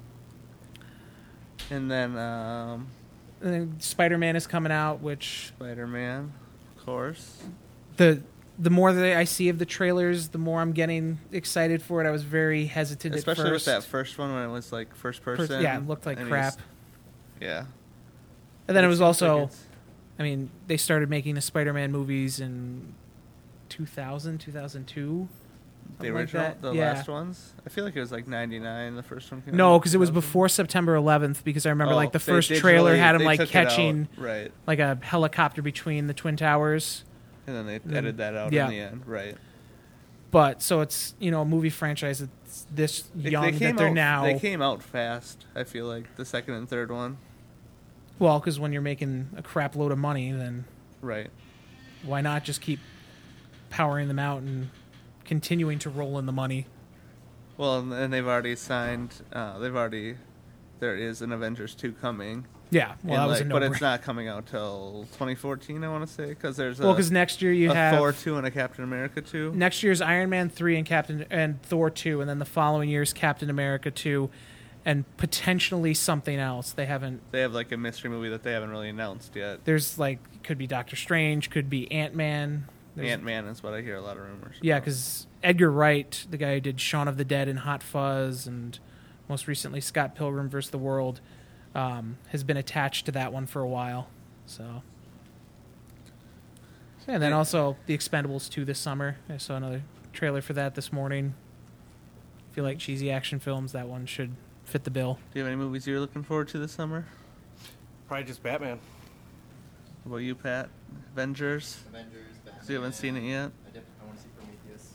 And then And then Spider-Man is coming out, which Spider-Man, of course. the more that I see of the trailers, the more I'm getting excited for it. I was very hesitant Especially at with first. that first one when it was like first person. Yeah, it looked like and crap. Yeah. And then it was seems like also, it's- I mean, they started making the Spider-Man movies in 2000, 2002. the something like original, that. the Yeah. last ones. I feel like it was like 99. The first one came No, out. because it was 2000. before September 11th. Because I remember, Oh, like the they first digitally- trailer had him they like took it out. catching Right, like a helicopter between the Twin Towers. and then they Then- edited that out yeah. in the end. Right. But so it's a movie franchise that's this young that they're out, now. They came out fast. I feel like the second and third one. Well, because when you're making a crap load of money, then Right. why not just keep powering them out and continuing to roll in the money? Well, and they've already signed. There is an Avengers 2 coming. Yeah, well, And, that was a like, no. but it's not coming out till 2014. I want to say because there's Well, because next year you a have Thor 2 and a Captain America 2. next year's Iron Man 3 and Thor 2, and then the following year's Captain America 2, and potentially something else. They haven't. They have like a mystery movie that they haven't really announced yet. There's like could be Doctor Strange, could be Ant-Man. Ant-Man is what I hear a lot of rumors. Yeah, about. because Edgar Wright, the guy who did Shaun of the Dead and Hot Fuzz, and most recently Scott Pilgrim vs. the World, has been attached to that one for a while. So, and then also The Expendables 2 this summer. I saw another trailer for that this morning. If you like cheesy action films, that one should fit the bill. Do you have any movies you're looking forward to this summer? Probably just Batman. What about you, Pat? Avengers? Avengers, Batman. So you haven't seen it yet? I want to see Prometheus.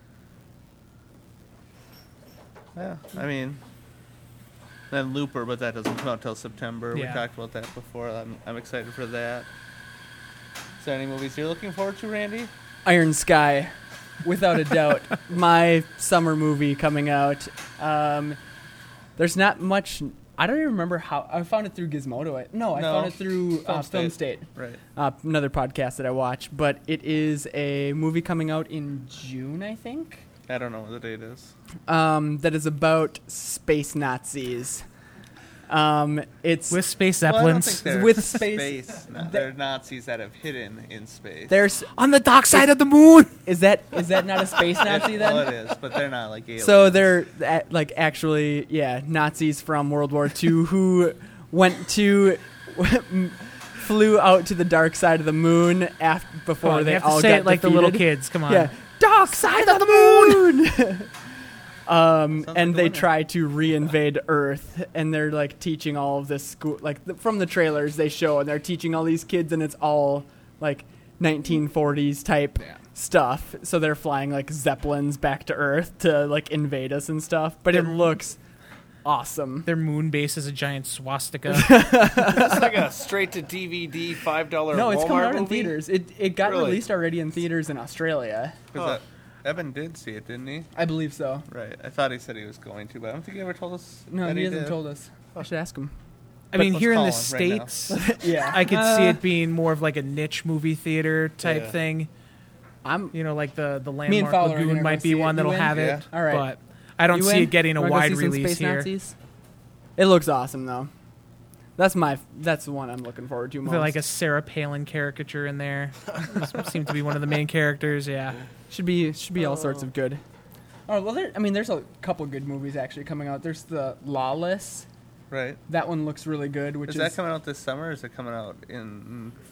Yeah, I mean, then Looper, but that doesn't come out till September. Yeah. We talked about that before. I'm excited for that. Is there any movies you're looking forward to, Randy? Iron Sky, without a doubt, my summer movie coming out. There's not much. I don't even remember how I found it through Gizmodo. I found it through Film State, Right. another podcast that I watch. But it is a movie coming out in June, I think. I don't know what the date is. That is about space Nazis. It's With space Well, I don't Zeppelins think they're With space- They're Nazis that have hidden in space. there's on the dark side of the moon. is that not a space Nazi then? Well, it is, but they're not like aliens. So they're like actually, Nazis from World War II who went to flew out to the dark side of the moon before You they have all to say got it like the little defeated. kids. Come on. Yeah, dark side of the moon. And like they the winner. try to reinvade Earth, and they're like teaching all of this school, from the trailers they show, and they're teaching all these kids, and it's all like 1940s type stuff. So they're flying like Zeppelins back to Earth to like invade us and stuff. But it looks awesome. Their moon base is a giant swastika. It's like a straight to DVD $5 No, it's Walmart coming out in movie? theaters. It got Really? released already in theaters in Australia. 'Cause Evan did see it, didn't he? I believe so. Right. I thought he said he was going to, but I don't think he ever told us. No, that he hasn't did. told us. I should ask him. I mean, let's here in call the him right now. States, Yeah, I could see it being more of like a niche movie theater type Yeah. thing. I'm. You know, like the and Landmark Fowler are Lagoon gonna might go be see one it. that'll You in? have it. Yeah. All right. But I don't You see in? it getting a Wanna go wide see some release Space here. Nazis? It looks awesome though. That's the one I'm looking forward to most. With like a Sarah Palin caricature in there. Seems to be one of the main characters. Yeah. should be all sorts of good. Oh well, there's a couple good movies actually coming out. There's the Lawless. Right. That one looks really good. Which Is that coming out this summer, or is it coming out in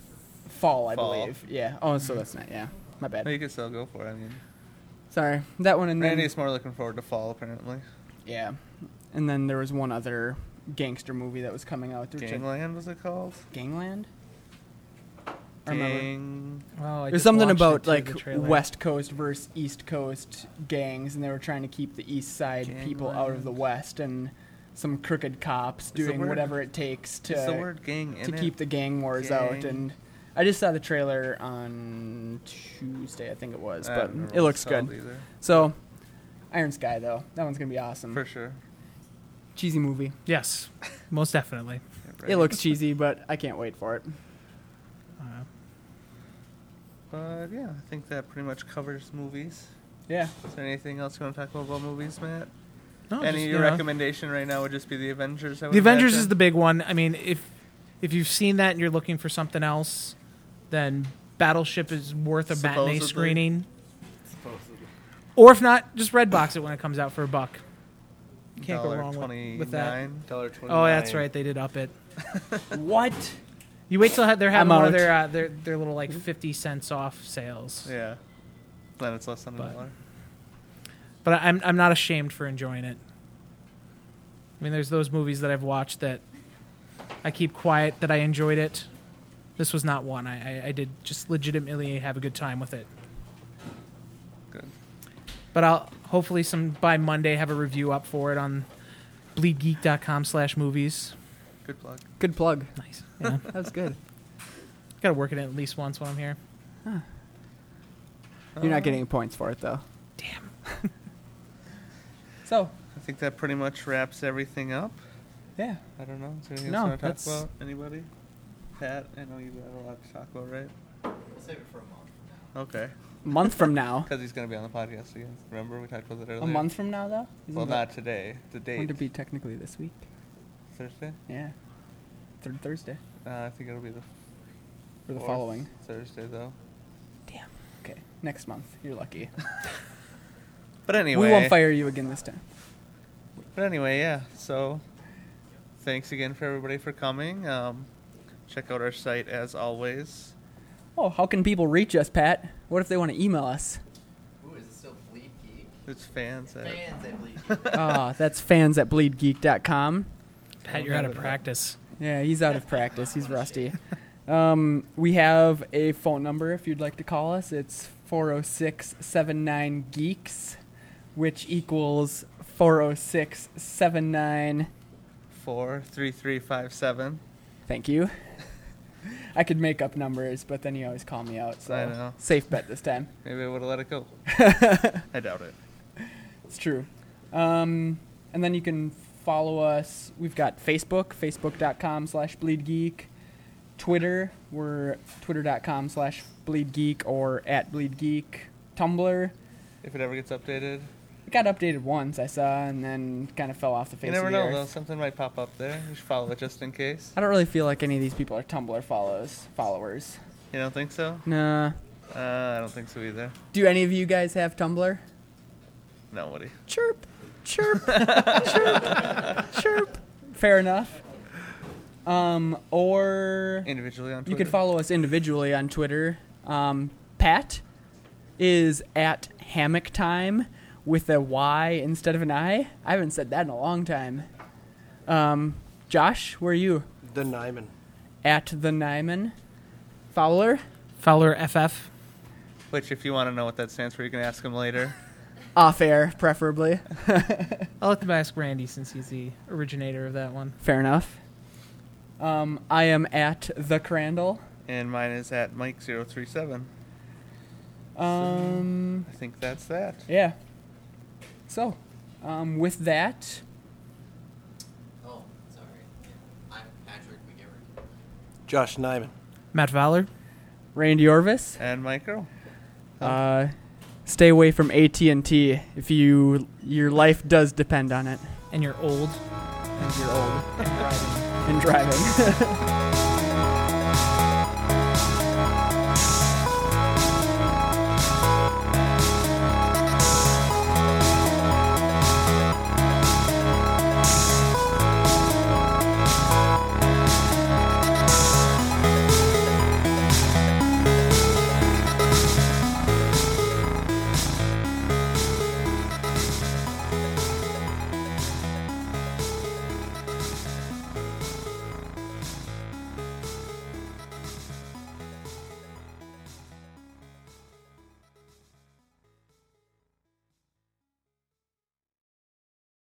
fall, I Fall. believe. Yeah. Oh, so that's not. Yeah, my bad. No, you could still go for it. I mean, Sorry, that one and then Randy's more looking forward to fall, apparently. yeah, and then there was one other gangster movie that was coming out. which I- Gangland was it called? Gangland. I remember. Gang. Oh, I There's just something watched about it, too, like the trailer. West Coast versus East Coast gangs, and they were trying to keep the East Side people out of the West, and some crooked cops the doing word- whatever it takes Is the to word gang in it? keep the gang wars out. Gang. And I just saw the trailer on Tuesday, I think it was, I but don't remember it what looks it's called good. either. So, Iron Sky though, that one's gonna be awesome. For sure. Cheesy movie. Yes, most definitely. Get ready. It looks cheesy, but I can't wait for it. But yeah, I think that pretty much covers movies. Yeah. Is there anything else you want to talk about movies, Matt? No, Any just, of your recommendation right now would just be the Avengers? I would The Avengers imagine? is the big one. I mean, if you've seen that and you're looking for something else, then Battleship is worth a matinee Supposedly. screening. Supposedly. Or if not, just Redbox it when it comes out for $1. Can't go wrong with that. $1.29. $1.29. Oh, that's right. They did up it. What? You wait till they're having I'm one of out. their little like 50 cents off sales. Yeah. Then it's less than But- $1. But I'm not ashamed for enjoying it. I mean, there's those movies that I've watched that I keep quiet that I enjoyed it. This was not one. I did just legitimately have a good time with it. Good. But I'll hopefully by Monday have a review up for it on bleedgeek.com/movies. Good plug. Good plug. Nice. Yeah. That's good. Got to work it in at least once when I'm here. You're not getting points for it though. Damn. So, I think that pretty much wraps everything up. yeah. I don't know. Is there anything No, else you want to talk that's- about? Anybody? Pat, I know you got a lot to talk about, right? We'll save it for a month from now. Okay. A month from now. Because he's going to be on the podcast again. Remember, we talked about that earlier? A month from now, though? Well, not today. The date. Wouldn't it be technically this week? Thursday? Yeah. Third Thursday. I think it'll be the Or the fourth following. Thursday, though. Damn. Okay. Next month. You're lucky. But anyway. We won't fire you again this time. But anyway, yeah. So, thanks again for everybody for coming. Check out our site as always. Oh, how can people reach us, Pat? What if they want to email us? Ooh, is it still Bleed Geek? It's fans at Fans at Bleed Geek. That's fans at bleedgeek.com. Pat, you're out of practice. Yeah, he's out of practice. He's rusty. We have a phone number if you'd like to call us. It's 406-79-GEEKS, which equals 406-79... 43357. Thank you. I could make up numbers, but then you always call me out, so I know. safe bet this time. Maybe I would have let it go. I doubt it. It's true. And then you can follow us. We've got Facebook, facebook.com/bleedgeek. Twitter, we're twitter.com/bleedgeek or @bleedgeek. Tumblr, If it ever gets updated. it got updated once, I saw, and then kind of fell off the face You never of the know, earth. though. Something might pop up there. You should follow it just in case. I don't really feel like any of these people are Tumblr followers. You don't think so? Nah. I don't think so either. Do any of you guys have Tumblr? Nobody. Chirp, chirp, chirp, chirp. Fair enough. Or Individually on Twitter. you could follow us individually on Twitter. Pat is at Hammock Time with a Y instead of an I. I haven't said that in a long time. Josh, where are you? The Nyman. At the Nyman. Fowler? Fowler FF. Which, if you want to know what that stands for, you can ask him later. Off air, preferably. I'll let them ask Randy since he's the originator of that one. Fair enough. I am at the Crandall. And mine is at Mike037. Um, I think that's that. yeah. So, with that, Oh, sorry. I'm Patrick McGivern. Josh Nyman. Matt Fowler. Randy Orvis. And Micro. Stay away from AT&T if your life does depend on it. And you're old. And you're old and driving.